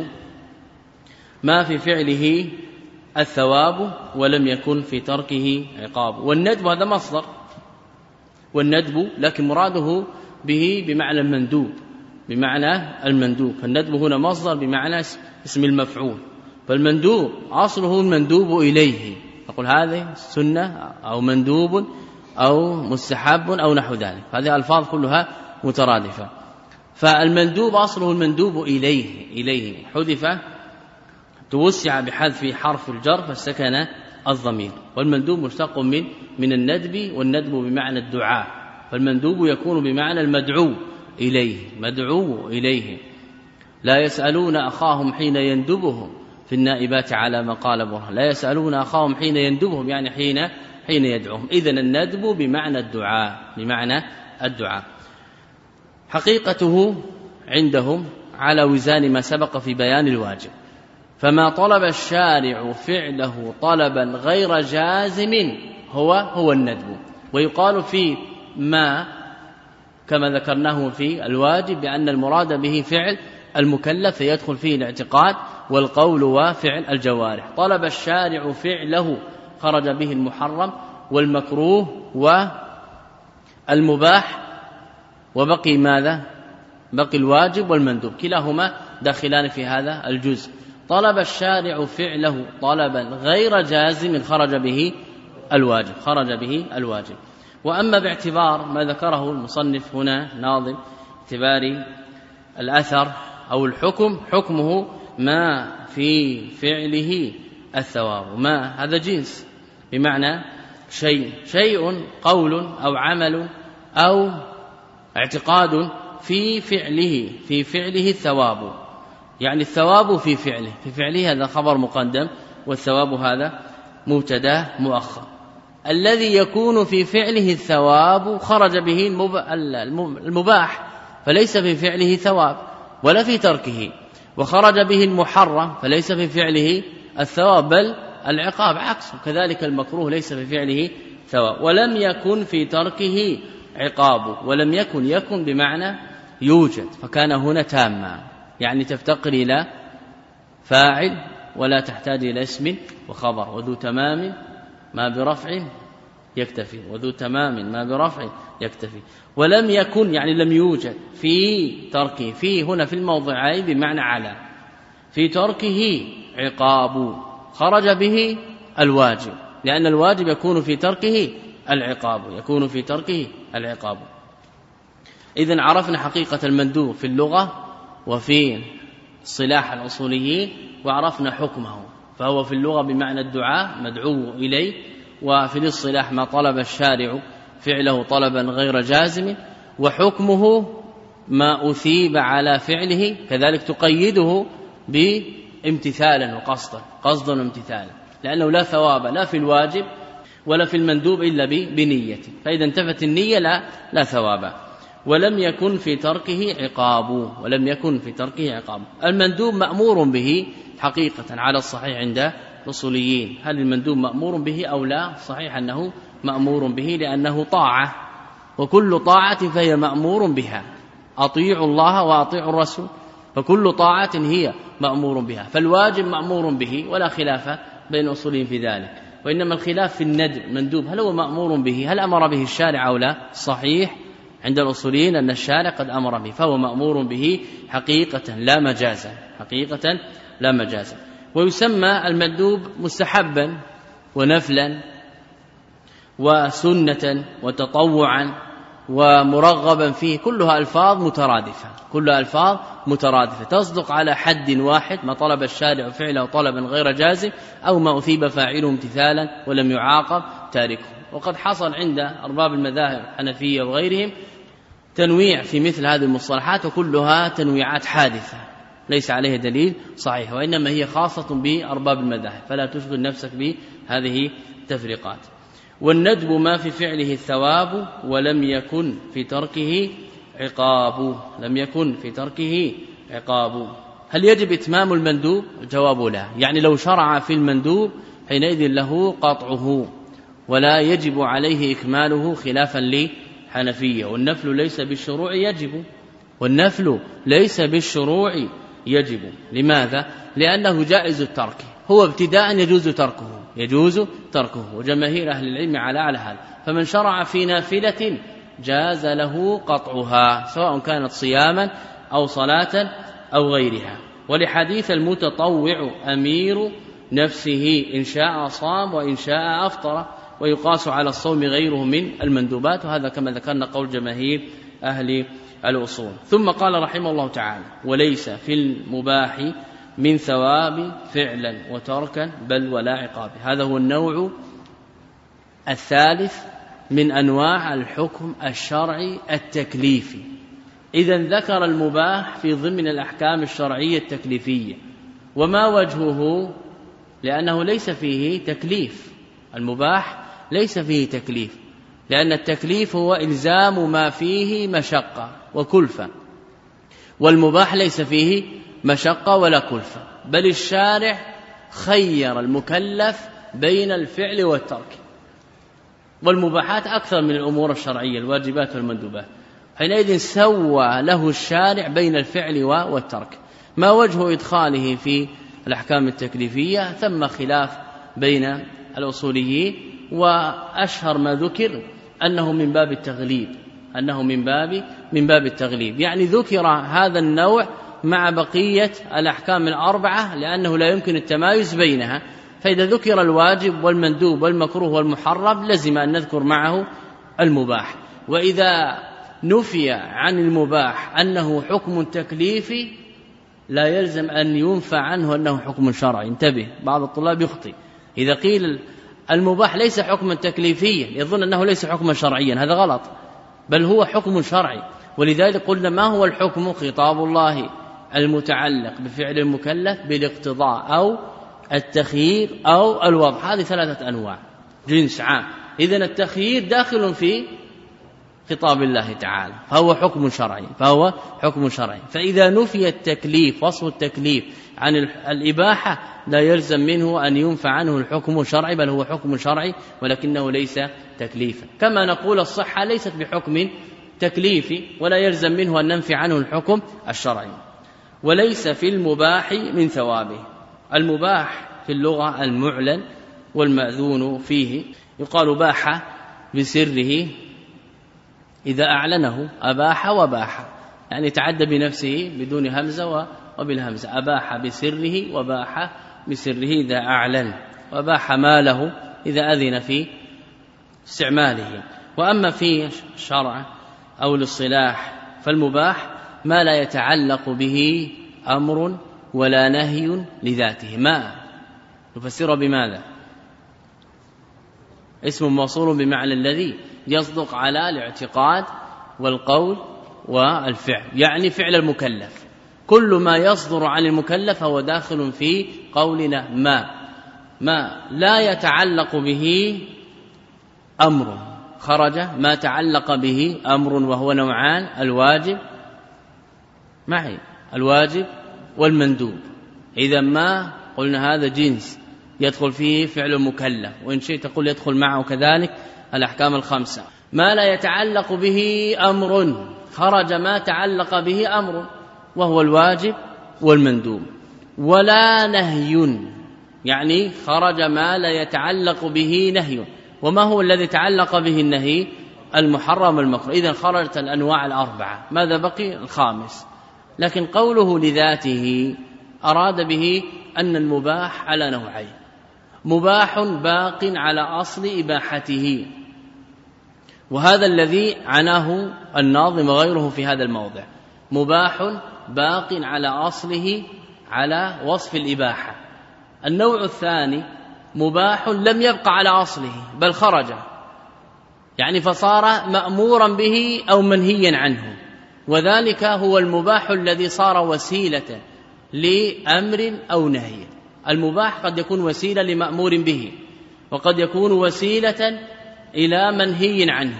ما في فعله الثواب ولم يكن في تركه عقاب. والندب هذا مصدر، والندب لكن مراده به بمعنى المندوب، فالندب هنا مصدر بمعنى اسم المفعول، فالمندوب أصله المندوب إليه، نقول هذه سنة أو مندوب أو مستحب أو نحو ذلك، هذه الألفاظ كلها مترادفة. فالمندوب أصله المندوب إليه حذف توسع بحذف حرف الجر فسكن الضمير. والمندوب مشتق من الندب، والندب بمعنى الدعاء، فالمندوب يكون بمعنى المدعو إليه. لا يسألون أخاهم حين يندبهم في النائبات على ما قال برهان، لا يسألون أخاهم حين يندبهم يعني حين يدعوهم. إذن الندب بمعنى الدعاء. حقيقته عندهم على وزان ما سبق في بيان الواجب، فما طلب الشارع فعله طلبا غير جازم هو الندب. ويقال في ما كما ذكرناه في الواجب بأن المراد به فعل المكلف يدخل فيه الاعتقاد والقول وفعل الجوارح. طلب الشارع فعله خرج به المحرم والمكروه والمباح، وبقي ماذا؟ بقي الواجب والمندوب، كلاهما داخلان في هذا الجزء. طلب الشارع فعله طلبا غير جازم خرج به الواجب. وأما باعتبار ما ذكره المصنف هنا ناظم اعتبار الأثر أو الحكم، حكمه ما في فعله الثواب. ما هذا جنس بمعنى شيء قول أو عمل أو اعتقاد في فعله الثواب، يعني الثواب في فعله هذا خبر مقدم، والثواب هذا مبتدا مؤخر. الذي يكون في فعله الثواب خرج به المباح فليس في فعله ثواب ولا في تركه، وخرج به المحرم فليس في فعله الثواب بل العقاب عكسه، كذلك المكروه ليس في فعله ثواب. ولم يكن في تركه عقاب، ولم يكن بمعنى يوجد، فكان هنا تاما، يعني تفتقر إلى فاعل ولا تحتاج إلى اسم وخبر. وذو تمام ما برفع يكتفي، وذو تمام ما برفع يكتفي. ولم يكن يعني لم يوجد في تركه، في هنا في الموضعين بمعنى على، في تركه عقاب خرج به الواجب، لأن الواجب يكون في تركه العقاب. إذن عرفنا حقيقة المندوب في اللغة وفي اصطلاح الأصوليين، وعرفنا حكمه، فهو في اللغة بمعنى الدعاء مدعو إليه، وفي الاصطلاح ما طلب الشارع فعله طلبا غير جازم، وحكمه ما أثيب على فعله، كذلك تقيده بامتثالا وقصدا، قصدا وامتثالا، لأنه لا ثواب لا في الواجب ولا في المندوب إلا بنية، فإذا انتفت النية لا ثواب. ولم يكن في تركه عقاب. المندوب مأمور به حقيقة على الصحيح عند الأصوليين. هل المندوب مأمور به أو لا؟ صحيح أنه مأمور به، لأنه طاعة، وكل طاعة فهي مأمور بها، أطيعوا الله وأطيعوا الرسول، فكل طاعة هي مأمور بها. فالواجب مأمور به ولا خلاف بين الأصوليين في ذلك، وإنما الخلاف في المندوب هل هو مأمور به، هل أمر به الشارع أو لا؟ صحيح عند الأصوليين أن الشارع قد أمر به، فهو مأمور به حقيقة لا مجازا. ويسمى المندوب مستحبا ونفلا وسنة وتطوعا ومرغبا فيه، كلها ألفاظ مترادفة تصدق على حد واحد، ما طلب الشارع فعله طلبا غير جازم، أو ما أثيب فاعله امتثالا ولم يعاقب تاركه. وقد حصل عند أرباب المذاهب الحنفية وغيرهم تنويع في مثل هذه المصطلحات، وكلها تنويعات حادثة ليس عليها دليل صحيح، وإنما هي خاصة بأرباب المذاهب، فلا تشغل نفسك بهذه التفريقات. والندب ما في فعله الثواب ولم يكن في تركه عقاب. هل يجب إتمام المندوب؟ الجواب لا، يعني لو شرع في المندوب حينئذ له قطعه ولا يجب عليه إكماله خلافا لحنفية. والنفل ليس بالشروع يجب. لماذا؟ لأنه جائز الترك، هو ابتداء يجوز تركه، وجماهير أهل العلم على هذا. فمن شرع في نافلة جاز له قطعها، سواء كانت صياما أو صلاة أو غيرها. ولحديث المتطوع أمير نفسه، إن شاء صام وإن شاء أفطر، ويقاس على الصوم غيره من المندوبات، وهذا كما ذكرنا قول جماهير أهل الأصول. ثم قال رحمه الله تعالى: وليس في المباح من ثواب فعلا وتركا بل ولا عقاب. هذا هو النوع الثالث من أنواع الحكم الشرعي التكليفي. إذن ذكر المباح في ضمن الأحكام الشرعية التكليفية. وما وجهه؟ لأنه ليس فيه تكليف، المباح ليس فيه تكليف، لأن التكليف هو إلزام ما فيه مشقة وكلفة، والمباح ليس فيه مشقة ولا كلفة، بل الشارع خير المكلف بين الفعل والترك، والمباحات أكثر من الأمور الشرعية الواجبات والمندوبات، حينئذ سوى له الشارع بين الفعل والترك. ما وجه إدخاله في الأحكام التكليفية؟ ثم خلاف بين الأصوليين، وأشهر ما ذكر أنه من باب التغليب، يعني ذكر هذا النوع مع بقية الأحكام الأربعة لأنه لا يمكن التمايز بينها. فإذا ذكر الواجب والمندوب والمكروه والمحرم لزم أن نذكر معه المباح. وإذا نفي عن المباح أنه حكم تكليفي لا يلزم أن ينفى عنه أنه حكم شرعي. انتبه، بعض الطلاب يخطئ إذا قيل المباح ليس حكما تكليفيا يظن أنه ليس حكما شرعيا، هذا غلط، بل هو حكم شرعي. ولذلك قلنا ما هو الحكم؟ خطاب الله المتعلق بفعل المكلف بالاقتضاء أو التخيير أو الوضع، هذه ثلاثة أنواع، جنس عام. إذن التخيير داخل في خطاب الله تعالى فهو حكم شرعي. فإذا نفي التكليف وصف التكليف عن الإباحة لا يلزم منه أن ينفى عنه الحكم الشرعي، بل هو حكم شرعي ولكنه ليس تكليفا. كما نقول الصحة ليست بحكم تكليفي ولا يلزم منه أن ننفي عنه الحكم الشرعي. وليس في المباح من ثوابه. المباح في اللغة المعلن والمأذون فيه، يقال باح بسره إذا أعلنه، أباح وباح، يعني تعدى بنفسه بدون همزة وبالهمزة. أباح بسره وباح بسره إذا أعلن، وباح ماله إذا أذن في استعماله. وأما في الشرع أو الاصطلاح فالمباح ما لا يتعلق به أمر ولا نهي لذاته. ما نفسره بماذا؟ اسم موصول بمعنى الذي يصدق على الاعتقاد والقول والفعل، يعني فعل المكلف. كل ما يصدر عن المكلف هو داخل في قولنا ما لا يتعلق به أمر خرج، ما تعلق به أمر وهو نوعان، الواجب والمندوب. إذا ما قلنا هذا جنس يدخل فيه فعل المكلف، وإن شئت تقول يدخل معه كذلك الأحكام الخمسة. ما لا يتعلق به أمر خرج ما تعلق به أمر وهو الواجب والمندوب. ولا نهي، يعني خرج ما لا يتعلق به نهي. وما هو الذي تعلق به النهي؟ المحرم والمكروه. إذن خرجت الأنواع الأربعة، ماذا بقي؟ الخامس. لكن قوله لذاته أراد به أن المباح على نوعين: مباح باق على أصل إباحته، وهذا الذي عناه الناظم وغيره في هذا الموضع، مباح باق على أصله على وصف الإباحة. النوع الثاني مباح لم يبق على أصله بل خرج، يعني فصار مأمورا به أو منهيا عنه، وذلك هو المباح الذي صار وسيلة لأمر أو نهي. المباح قد يكون وسيلة لمأمور به، وقد يكون وسيلة إلى منهي عنه،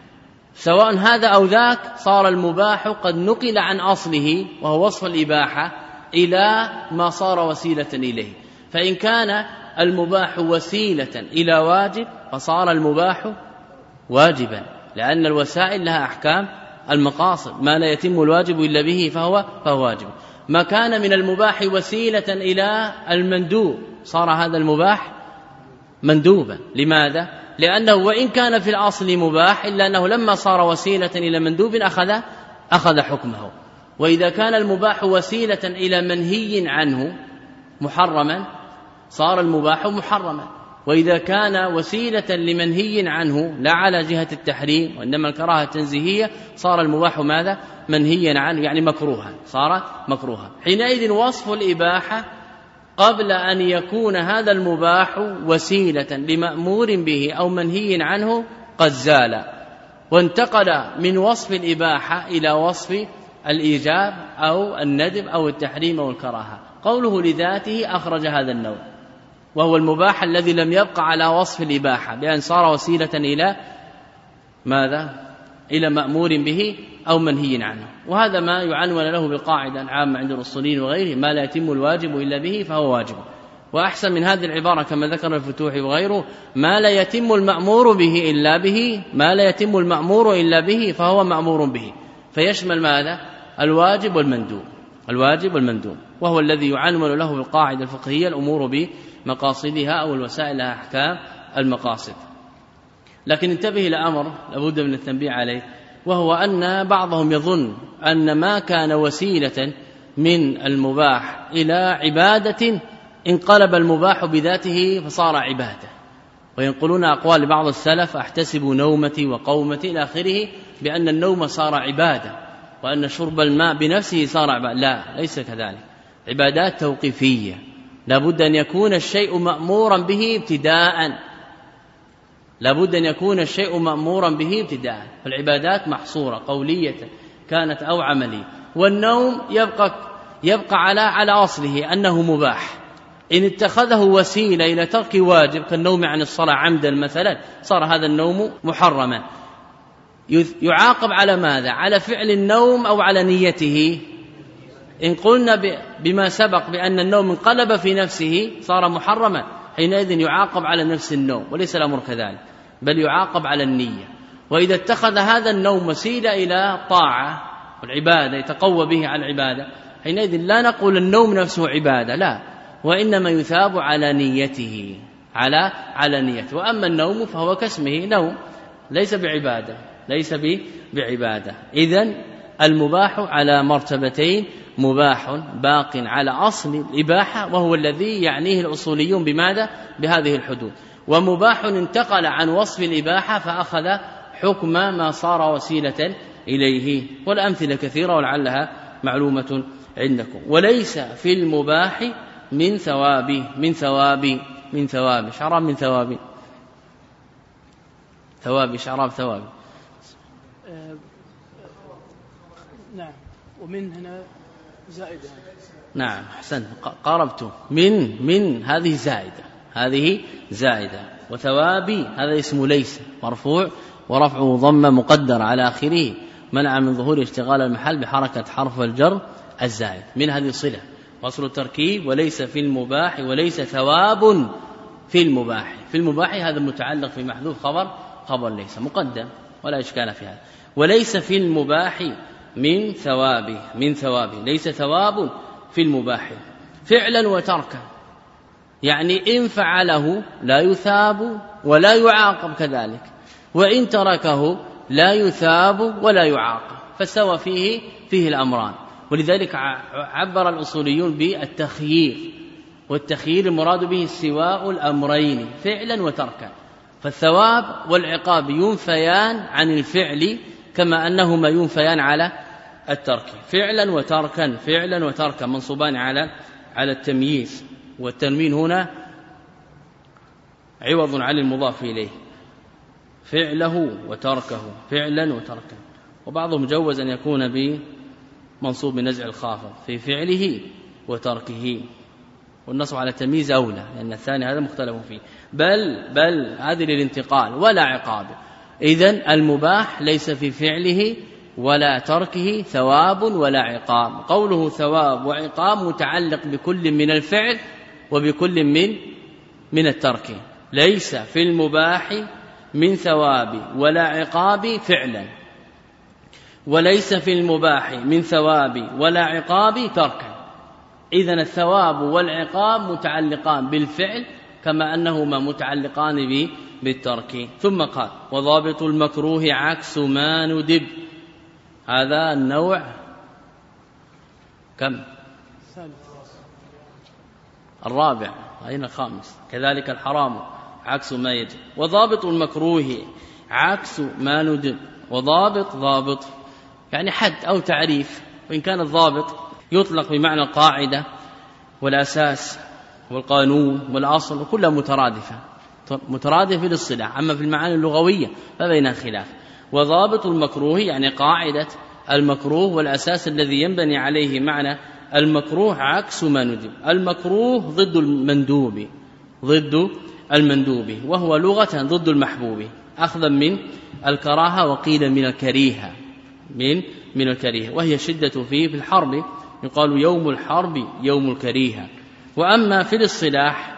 سواء هذا أو ذاك صار المباح قد نقل عن أصله وهو وصف الإباحة إلى ما صار وسيلة إليه. فإن كان المباح وسيلة إلى واجب فصار المباح واجبا، لأن الوسائل لها أحكام المقاصد، ما لا يتم الواجب إلا به فهو واجب. ما كان من المباح وسيلة إلى المندوب صار هذا المباح مندوبا. لماذا؟ لأنه وإن كان في الأصل مباح إلا أنه لما صار وسيلة إلى مندوب أخذ حكمه. وإذا كان المباح وسيلة إلى منهي عنه محرما صار المباح محرما، وإذا كان وسيلة لمنهي عنه لا على جهة التحريم وإنما الكراهة التنزيهية صار المباح ماذا؟ منهيا عنه، يعني مكروها، صار مكروها. حينئذ وصف الإباحة قبل أن يكون هذا المباح وسيلة لمأمور به أو منهي عنه قد زال، وانتقل من وصف الإباحة إلى وصف الإيجاب أو الندب أو التحريم أو الكراهة. قوله لذاته أخرج هذا النوع، وهو المباح الذي لم يبقى على وصف الإباحة بأن صار وسيلة إلى ماذا؟ إلى مأمور به أو منهي عنه. وهذا ما يعنون له بالقاعدة العامة عند الأصوليين وغيره: ما لا يتم الواجب إلا به فهو واجب. وأحسن من هذه العبارة كما ذكر الفتوح وغيره: ما لا يتم المأمور به إلا به، ما لا يتم المأمور إلا به فهو مأمور به، فيشمل ماذا؟ الواجب والمندوب، وهو الذي يعنون له بالقاعدة الفقهية: الأمور بمقاصدها أو الوسائل لها أحكام المقاصد. لكن انتبه إلى أمر لابد من التنبيه عليه، وهو أن بعضهم يظن أن ما كان وسيلة من المباح إلى عبادة انقلب المباح بذاته فصار عبادة. وينقلون أقوال بعض السلف: أحتسب نومتي وقومتي إلى آخره، بأن النوم صار عبادة وأن شرب الماء بنفسه صار عبادة. لا، ليس كذلك. عبادات توقيفية، لابد أن يكون الشيء مأمورا به ابتداء، لابد أن يكون الشيء مأمورا به ابتداء. فالعبادات محصورة قولية كانت أو عملية. والنوم يبقى على أصله أنه مباح. إن اتخذه وسيلة إلى ترك واجب كالنوم عن الصلاة عمدا مثلا صار هذا النوم محرما. يعاقب على ماذا؟ على فعل النوم أو على نيته؟ إن قلنا بما سبق بأن النوم انقلب في نفسه صار محرما، حينئذ يعاقب على نفس النوم، وليس الأمر كذلك، بل يعاقب على النية. وإذا اتخذ هذا النوم وسيلة إلى طاعة والعبادة يتقوى به على العبادة، حينئذ لا نقول النوم نفسه عبادة، لا، وإنما يثاب على نيته، على نيته. وأما النوم فهو كاسمه نوم، ليس بعبادة. إذن المباح على مرتبتين: مباح باق على أصل الإباحة وهو الذي يعنيه الأصوليون بماذا؟ بهذه الحدود. ومباح انتقل عن وصف الإباحة فأخذ حكم ما صار وسيلة إليه. والأمثلة كثيرة ولعلها معلومة عندكم. وليس في المباح من ثواب شعراب من ثواب شعراب ثواب. نعم. ومن هنا زائدة. نعم، أحسنت، قاربت. من هذه زائدة. وثوابي هذا اسم ليس مرفوع ورفعه ضمة مقدر على آخره منع من ظهور اشتغال المحل بحركة حرف الجر الزائد. من هذه صلة وصل التركيب: وليس في المباح وليس ثواب في المباح. في المباح هذا متعلق في محذوف خبر ليس مقدم ولا إشكال في هذا. وليس في المباح من ثواب ليس ثواب في المباح فعلا وتركا، يعني إن فعله لا يثاب ولا يعاقب كذلك، وإن تركه لا يثاب ولا يعاقب، فسوى فيه الأمران. ولذلك عبر الأصوليون بالتخيير، والتخيير المراد به استواء الأمرين فعلا وتركا. فالثواب والعقاب ينفيان عن الفعل كما أنهما ينفيان على الترك. فعلا وتركا منصوبان على التمييز، والتنوين هنا عوض عن المضاف إليه. فعله وتركه، فعلا وتركا. وبعضهم جوز أن يكون بمنصوب بنزع الخافض في فعله وتركه، والنصب على التمييز أولى لأن الثاني هذا مختلف فيه. بل هذه للانتقال ولا عقاب. إذن المباح ليس في فعله ولا تركه ثواب ولا عقاب. قوله ثواب وعقاب متعلق بكل من الفعل وبكل من الترك. ليس في المباح من ثواب ولا عقاب فعلا، وليس في المباح من ثواب ولا عقاب تركا. إذن الثواب والعقاب متعلقان بالفعل كما أنهما متعلقان بالترك. ثم قال: وضابط المكروه عكس ما ندب. هذا النوع كم؟ الرابع. أين الخامس؟ كذلك الحرام عكس ما يجب. وضابط المكروه عكس ما ندب. وضابط يعني حد أو تعريف، وإن كان الضابط يطلق بمعنى القاعدة والأساس والقانون والأصل، وكلها مترادفة للصلاح. أما في المعاني اللغوية فبينها خلاف. وضابط المكروه يعني قاعدة المكروه والأساس الذي ينبني عليه معنى المكروه عكس ما ندب. المكروه ضد المندوب وهو لغة ضد المحبوب، أخذا من الكراهة، وقيل من الكريهة، من الكريهة، وهي شدة فيه في الحرب، يقال يوم الحرب يوم الكريهة. وأما في الاصطلاح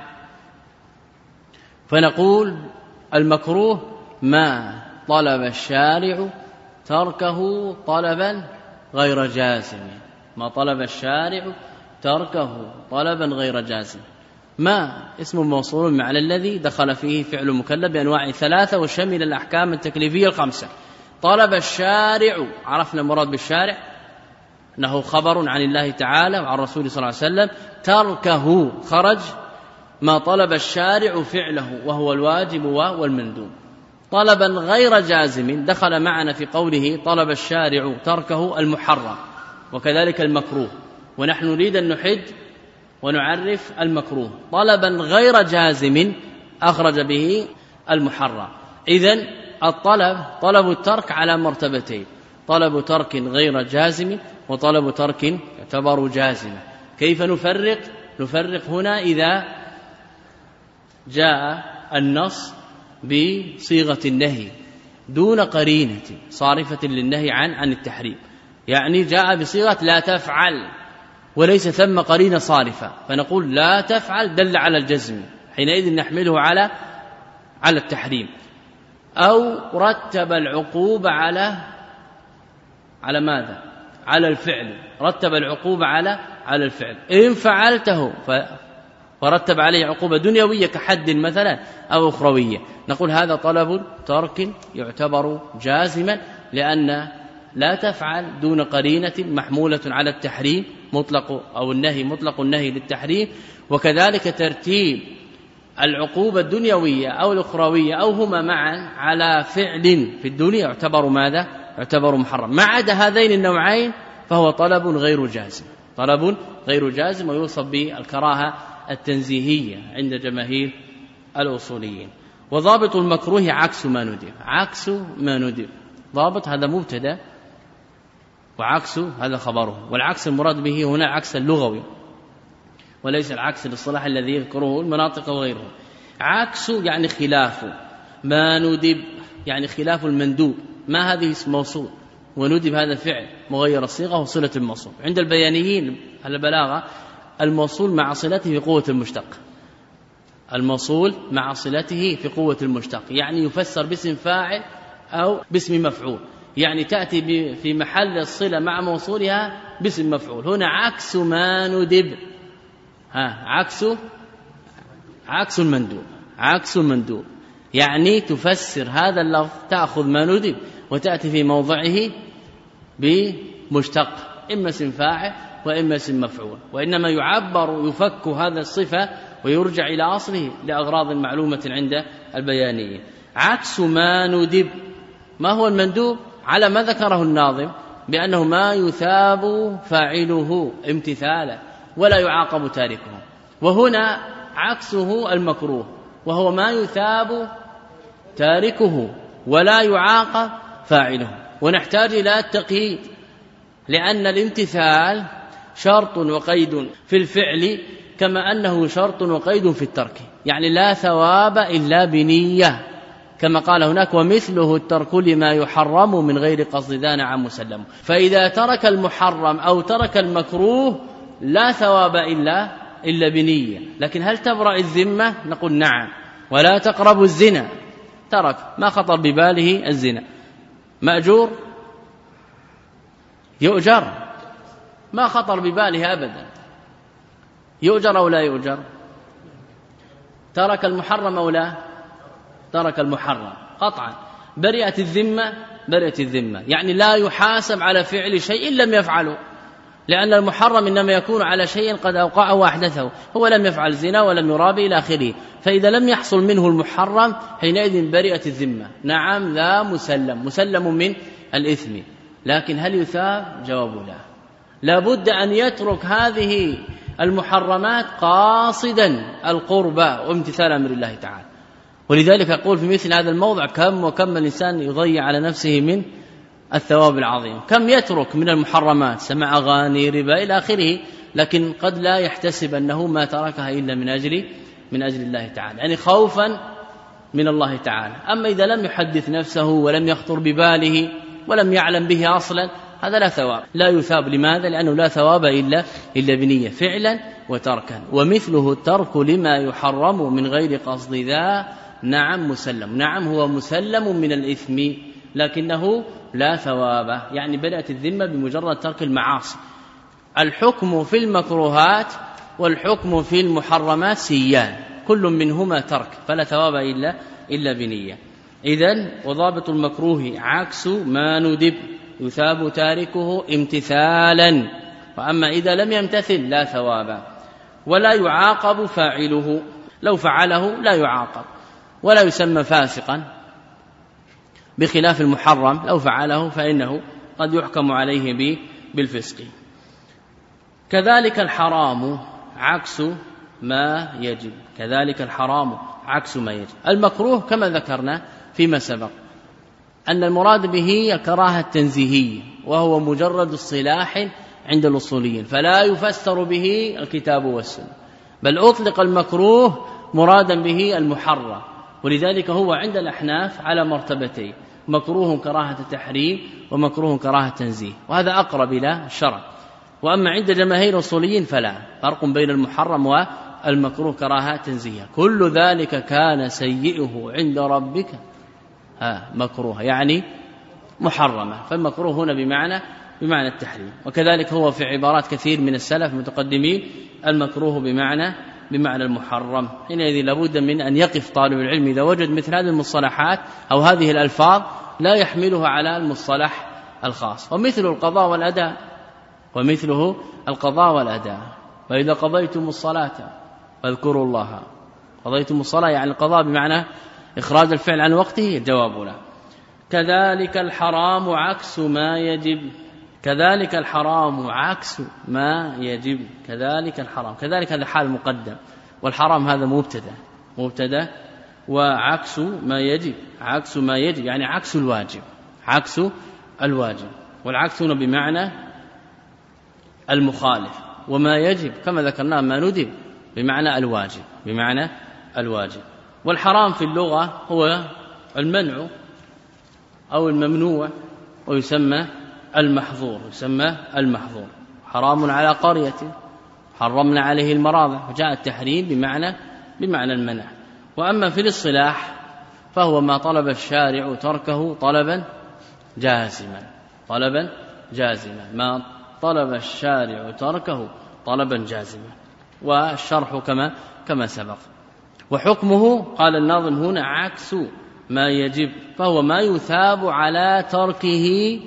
فنقول المكروه ما طلب الشارع تركه طلبا غير جازم. ما طلب الشارع تركه طلبا غير جازم. ما اسم موصول معنى الذي دخل فيه فعل مكلف بأنواع 3 وشمل الأحكام التكليفية 5. طلب الشارع، عرفنا المراد بالشارع أنه خبر عن الله تعالى وعن رسوله صلى الله عليه وسلم، تركه خرج ما طلب الشارع فعله وهو الواجب والمندوب طلبا غير جازم، دخل معنا في قوله طلب الشارع تركه المحرم وكذلك المكروه، ونحن نريد أن نحد ونعرف المكروه طلبا غير جازم أخرج به المحرم. إذن الطلب طلب الترك على مرتبتين، طلب ترك غير جازم وطلب ترك يعتبر جازما. كيف نفرق؟ نفرق هنا إذا جاء النص بصيغة النهي دون قرينة صارفة للنهي عن التحريم، يعني جاء بصيغة لا تفعل وليس ثم قرينة صارفة، فنقول لا تفعل دل على الجزم، حينئذ نحمله على التحريم. أو رتب العقوبة على ماذا؟ على الفعل، رتب العقوبة على الفعل، إن فعلته فرتب عليه عقوبة دنيوية كحد مثلا أو أخروية، نقول هذا طلب ترك يعتبر جازما، لأن لا تفعل دون قرينة محمولة على التحريم مطلق أو النهي مطلق النهي للتحريم، وكذلك ترتيب العقوبة الدنيوية أو الأخروية أو هما معا على فعل في الدنيا يعتبر ماذا؟ يعتبر محرم. ما عدا هذين النوعين فهو طلب غير جازم، طلب غير جازم، ويوصف بالكراهة التنزيهية عند جماهير الأصوليين. وضابط المكروه عكس ما ندب، عكس ما ندب ضابط هذا مبتدا وعكس هذا خبره، والعكس المراد به هنا عكس اللغوي وليس العكس الاصطلاح الذي يذكره المناطق وغيره. عكس يعني خلاف، ما ندب يعني خلاف المندوب، ما هذه اسم موصول وندب هذا فعل مغير الصيغة وصلة الموصول. عند البيانيين البلاغة الموصول مع صلته في قوة المشتق، الموصول مع صلته في قوة المشتق، يعني يفسر باسم فاعل أو باسم مفعول، يعني تأتي في محل الصلة مع موصولها باسم مفعول. هنا عكس ما ندب، عكس المندوب، عكس المندوب، يعني تفسر هذا اللفظ، تأخذ ما ندب وتأتي في موضعه بمشتق، إما اسم فاعل وإما اسم مفعول، وإنما يعبر يفك هذا الصفة ويرجع إلى أصله لأغراض معلومة عند البيانيين. عكس ما ندب، ما هو المندوب؟ على ما ذكره الناظم بأنه ما يثاب فاعله امتثالا ولا يعاقب تاركه، وهنا عكسه المكروه وهو ما يثاب تاركه ولا يعاقب فاعله. ونحتاج إلى التقييد، لأن الامتثال شرط وقيد في الفعل كما أنه شرط وقيد في الترك، يعني لا ثواب إلا بنية، كما قال هناك ومثله الترك لما يحرم من غير قصد ذا نعم مسلم. فإذا ترك المحرم أو ترك المكروه لا ثواب إلا بنية. لكن هل تبرأ الذمة؟ نقول نعم. ولا تقربوا الزنا، ترك ما خطر بباله الزنا، مأجور يؤجر، ما خطر بباله أبدا، يؤجر أو لا يؤجر. ترك المحرم أو لا؟ ترك المحرم قطعا. برئت الذمة، برئت الذمة، يعني لا يحاسب على فعل شيء لم يفعله، لأن المحرم إنما يكون على شيء قد أوقعه وأحدثه، هو لم يفعل زنا ولم يرابي إلى آخره، فإذا لم يحصل منه المحرم حينئذ برئت الذمة. نعم لا مسلم من الإثم، لكن هل يثاب؟ جواب لا. لابد أن يترك هذه المحرمات قاصدا القربى وامتثال أمر الله تعالى. ولذلك أقول في مثل هذا الموضع كم وكم الإنسان يضيع على نفسه من الثواب العظيم، كم يترك من المحرمات، سمع أغاني، ربا إلى آخره، لكن قد لا يحتسب أنه ما تركها إلا من أجل الله تعالى، يعني خوفا من الله تعالى. أما إذا لم يحدث نفسه ولم يخطر بباله ولم يعلم به أصلا، هذا لا ثواب، لا يثاب. لماذا؟ لأنه لا ثواب إلا بنية فعلا وتركا. ومثله الترك لما يحرم من غير قصد ذا نعم مسلم. نعم هو مسلم من الإثم لكنه لا ثواب، يعني بدأت الذمة بمجرد ترك المعاصي. الحكم في المكروهات والحكم في المحرمات سيان، كل منهما ترك، فلا ثواب إلا بنية. إذن وضابط المكروه عكس ما ندب، يثاب تاركه امتثالا، وأما إذا لم يمتثل لا ثواب، ولا يعاقب فاعله، لو فعله لا يعاقب ولا يسمى فاسقا، بخلاف المحرم لو فعله فإنه قد يحكم عليه بالفسق. كذلك الحرام عكس ما يجب، كذلك الحرام عكس ما يجب. المكروه كما ذكرنا فيما سبق أن المراد به الكراهة التنزيهية، وهو مجرد الصلاح عند الأصوليين، فلا يفسر به الكتاب والسنة، بل أطلق المكروه مرادا به المحرم، ولذلك هو عند الأحناف على مرتبتين: مكروه كراهة تحريم ومكروه كراهة تنزيه، وهذا أقرب إلى الشرع. وأما عند جماهير الأصوليين فلا فرق بين المحرم والمكروه كراهة تنزيه. كل ذلك كان سيئه عند ربك مكروه، يعني محرمة، فالمكروه هنا بمعنى التحريم. وكذلك هو في عبارات كثير من السلف المتقدمين المكروه بمعنى المحرم. حينئذ لابد من أن يقف طالب العلم إذا وجد مثل هذه المصطلحات أو هذه الألفاظ لا يحملها على المصطلح الخاص. ومثل القضاء والأداء، ومثله القضاء والأداء، وإذا قضيتم الصلاة فاذكروا الله. قضيتم الصلاة يعني القضاء بمعنى إخراج الفعل عن وقته، الجواب لا. كذلك الحرام عكس ما يجب، كذلك الحرام عكس ما يجب، كذلك الحرام، كذلك هذا حال مقدم، والحرام هذا مبتدا، وعكس ما يجب، عكس ما يجب يعني عكس الواجب، عكس الواجب، والعكس هنا بمعنى المخالف، وما يجب كما ذكرنا ما ندب بمعنى الواجب، بمعنى الواجب. والحرام في اللغة هو المنع أو الممنوع، ويسمى المحظور، يسمى المحظور. حرام على قرية حرمنا عليه المراضع، وجاء التحريم بمعنى المنع. وأما في الاصطلاح فهو ما طلب الشارع تركه طلبا جازما، طلبا جازما، ما طلب الشارع تركه طلبا جازما، والشرح كما سبق. وحكمه قال الناظم هنا عكس ما يجب، فهو ما يثاب على تركه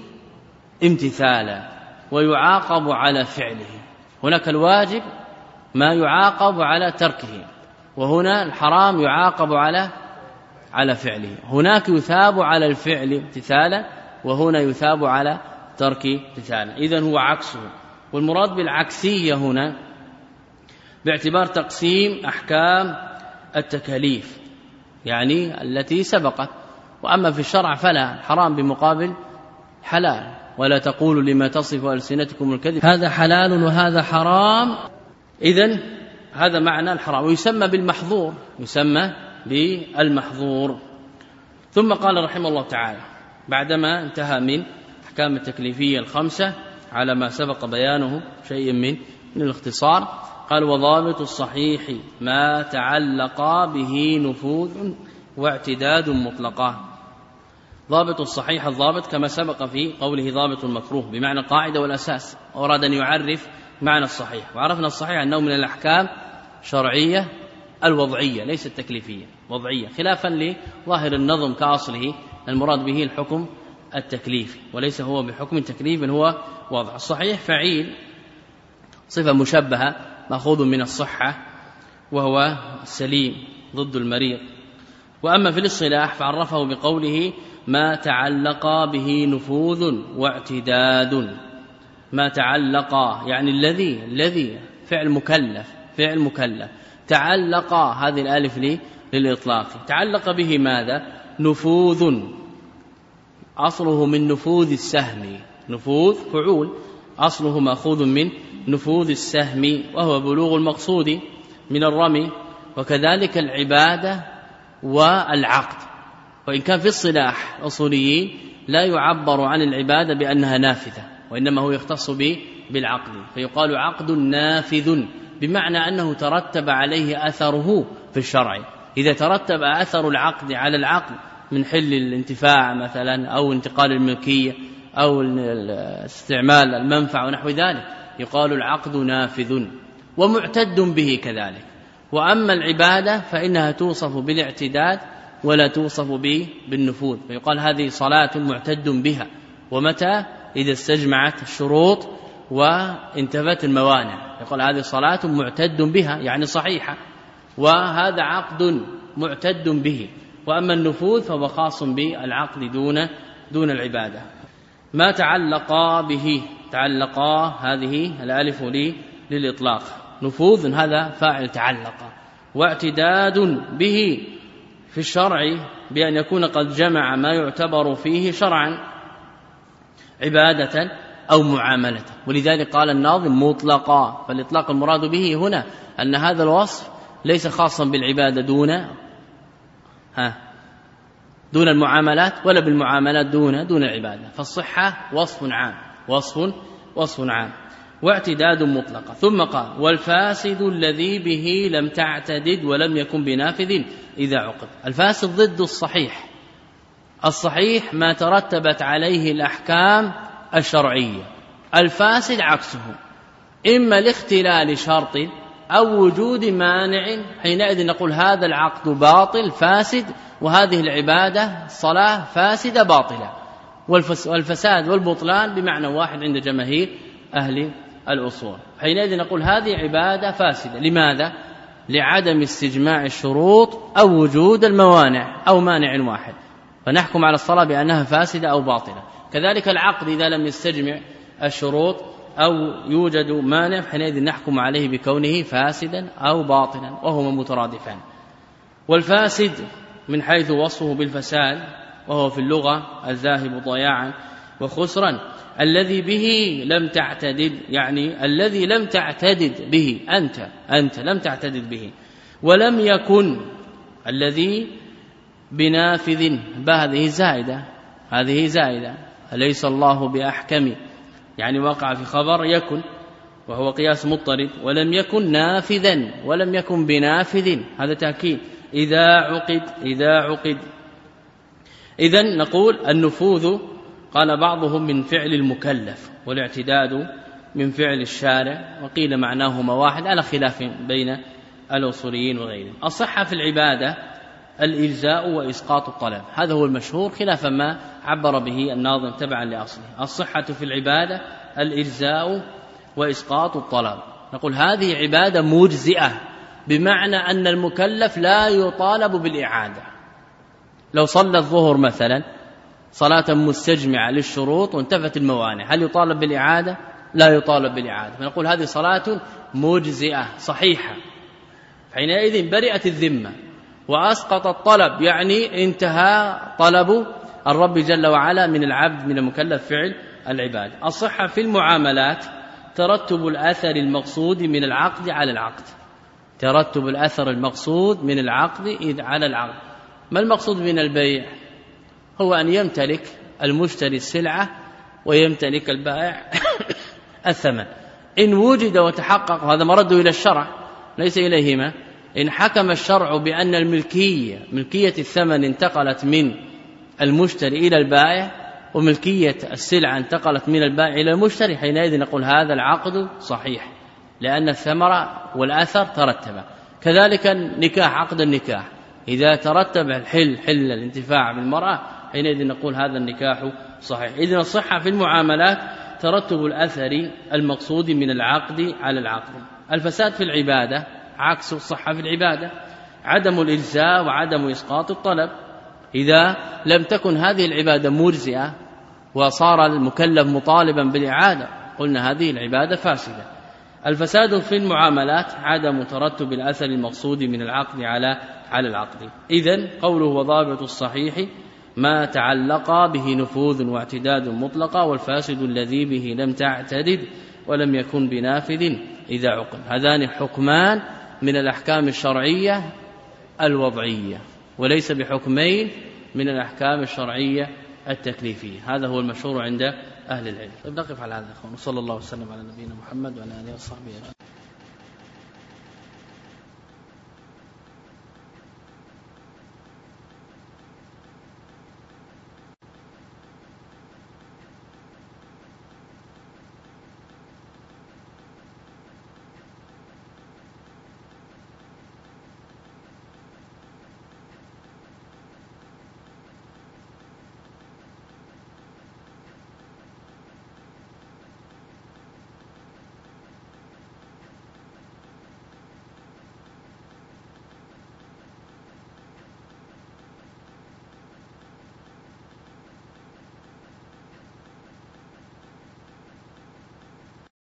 امتثالا ويعاقب على فعله. هناك الواجب ما يعاقب على تركه، وهنا الحرام يعاقب على فعله. هناك يثاب على الفعل امتثالا، وهنا يثاب على ترك امتثالا، إذن هو عكسه. والمراد بالعكسية هنا باعتبار تقسيم أحكام التكاليف يعني التي سبقت. وأما في الشرع فلا، حرام بمقابل حلال، ولا تقولوا لما تصف ألسنتكم الكذب هذا حلال وهذا حرام، إذن هذا معنى الحرام، ويسمى بالمحظور، يسمى بالمحظور. ثم قال رحمه الله تعالى بعدما انتهى من أحكام التكليفية الخمسة على ما سبق بيانه شيء من الاختصار، قال: وضابط الصحيح ما تعلق به نفوذ واعتداد مطلقا. ضابط الصحيح الضابط كما سبق في قوله ضابط المكروه بمعنى القاعدة والأساس، أراد أن يعرف معنى الصحيح. وعرفنا الصحيح أنه من الأحكام شرعية الوضعية ليس التكليفية، وضعية، خلافا لظاهر النظم كأصله المراد به الحكم التكليفي، وليس هو بحكم تكليف هو وضع. الصحيح فعيل، صفة مشبهة مأخوذ من الصحة، وهو السليم ضد المريض. وأما في الاصطلاح فعرفه بقوله ما تعلق به نفوذ واعتداد. ما تعلق يعني الذي فعل مكلف، تعلق هذه الألف للإطلاق، تعلق به ماذا؟ نفوذ، أصله من نفوذ السهم، نفوذ فعول، أصله مأخوذ من نفوذ السهم، وهو بلوغ المقصود من الرمي. وكذلك العبادة والعقد، وإن كان في الصلاح الأصوليين لا يعبر عن العبادة بأنها نافذة، وإنما هو يختص بالعقد، فيقال عقد نافذ، بمعنى أنه ترتب عليه أثره في الشرع. إذا ترتب أثر العقد على العقد من حل الانتفاع مثلا، أو انتقال الملكية، أو استعمال المنفع ونحو ذلك، يقال العقد نافذ ومعتد به كذلك. وأما العبادة فإنها توصف بالاعتداد ولا توصف بالنفوذ، فيقال هذه صلاة معتد بها. ومتى إذا استجمعت الشروط وانتفت الموانع. يقول هذه صلاة معتد بها يعني صحيحة، وهذا عقد معتد به. وأما النفوذ فهو خاص بالعقد دون العبادة. ما تعلق به، تعلق هذه الألف للإطلاق، نفوذ هذا فاعل تعلق، واعتداد به في الشرع بأن يكون قد جمع ما يعتبر فيه شرعا عبادة أو معاملة. ولذلك قال الناظم مطلقا، فالإطلاق المراد به هنا أن هذا الوصف ليس خاصا بالعبادة دون المعاملات، ولا بالمعاملات دون العبادة. فالصحة وصف عام واعتداد مطلقا. ثم قال والفاسد الذي به لم تعتدد ولم يكن بنافذ إذا عقد. الفاسد ضد الصحيح، الصحيح ما ترتبت عليه الأحكام الشرعية، الفاسد عكسه، إما لاختلال شرط أو وجود مانع، حينئذ نقول هذا العقد باطل فاسد، وهذه العبادة صلاة فاسدة باطلة. والفساد والبطلان بمعنى واحد عند جماهير أهل الأصول. حينئذ نقول هذه عبادة فاسدة. لماذا؟ لعدم استجماع الشروط أو وجود الموانع أو مانع واحد، فنحكم على الصلاة بأنها فاسدة أو باطلة. كذلك العقد إذا لم يستجمع الشروط أو يوجد مانع، حينئذ نحكم عليه بكونه فاسدا أو باطلا، وهما مترادفان. والفاسد من حيث وصفه بالفساد، وهو في اللغة الذاهب ضياعا وخسرا، الذي به لم تعتدد، يعني الذي لم تعتدد به، أنت لم تعتدد به. ولم يكن الذي بنافذ، هذه زائدة أليس الله بأحكم، يعني وقع في خبر يكن وهو قياس مضطرد. ولم يكن نافذا ولم يكن بنافذ، هذا تأكيد. إذا عقد إذن نقول النفوذ قال بعضهم من فعل المكلف، والاعتداد من فعل الشارع، وقيل معناهما واحد على خلاف بين الأصوليين وغيرهم. الصحة في العبادة الإجزاء وإسقاط الطلب، هذا هو المشهور خلافا ما عبر به الناظم تبعا لأصله. الصحة في العبادة الإجزاء وإسقاط الطلب، نقول هذه عبادة مجزئة، بمعنى أن المكلف لا يطالب بالإعادة. لو صلى الظهر مثلا صلاة مستجمعة للشروط وانتفت الموانع، هل يطالب بالإعادة؟ لا يطالب بالإعادة. فنقول هذه صلاة مجزئة صحيحة، حينئذ برئت الذمة وأسقط الطلب، يعني انتهى طلب الرب جل وعلا من العبد من المكلف فعل العبادة. الصحة في المعاملات ترتب الأثر المقصود من العقد على العقد، ترتب الأثر المقصود من العقد على العقد. ما المقصود من البيع؟ هو أن يمتلك المشتري السلعة ويمتلك البائع الثمن. إن وجد وتحقق، هذا مرده إلى الشرع ليس إليهما. إن حكم الشرع بأن ملكية الثمن انتقلت من المشتري إلى البائع، وملكية السلعة انتقلت من البائع إلى المشتري، حينئذ نقول هذا العقد صحيح، لأن الثمرة والأثر ترتب. كذلك النكاح، عقد النكاح إذا ترتب حل الانتفاع بالمرأة، حينئذ نقول هذا النكاح صحيح. إذن الصحة في المعاملات ترتب الأثر المقصود من العقد على العقد. الفساد في العبادة عكس الصحة في العبادة، عدم الإجزاء وعدم إسقاط الطلب. إذا لم تكن هذه العبادة مرجئة وصار المكلف مطالبا بالإعادة، قلنا هذه العبادة فاسدة. الفساد في المعاملات عدم ترتب الأثر المقصود من العقد على العقد. إذن قوله وضابط الصحيح ما تعلق به نفوذ واعتداد مطلقا، والفاسد الذي به لم تعتدد ولم يكن بنافذ إذا عقد. هذان حكمان من الأحكام الشرعية الوضعية، وليس بحكمين من الأحكام الشرعية التكليفية. هذا هو المشهور عند أهل العلم. طيب نقف على هذا، وصلى الله وسلم على نبينا محمد وعلى آله وصحبه أجمعين.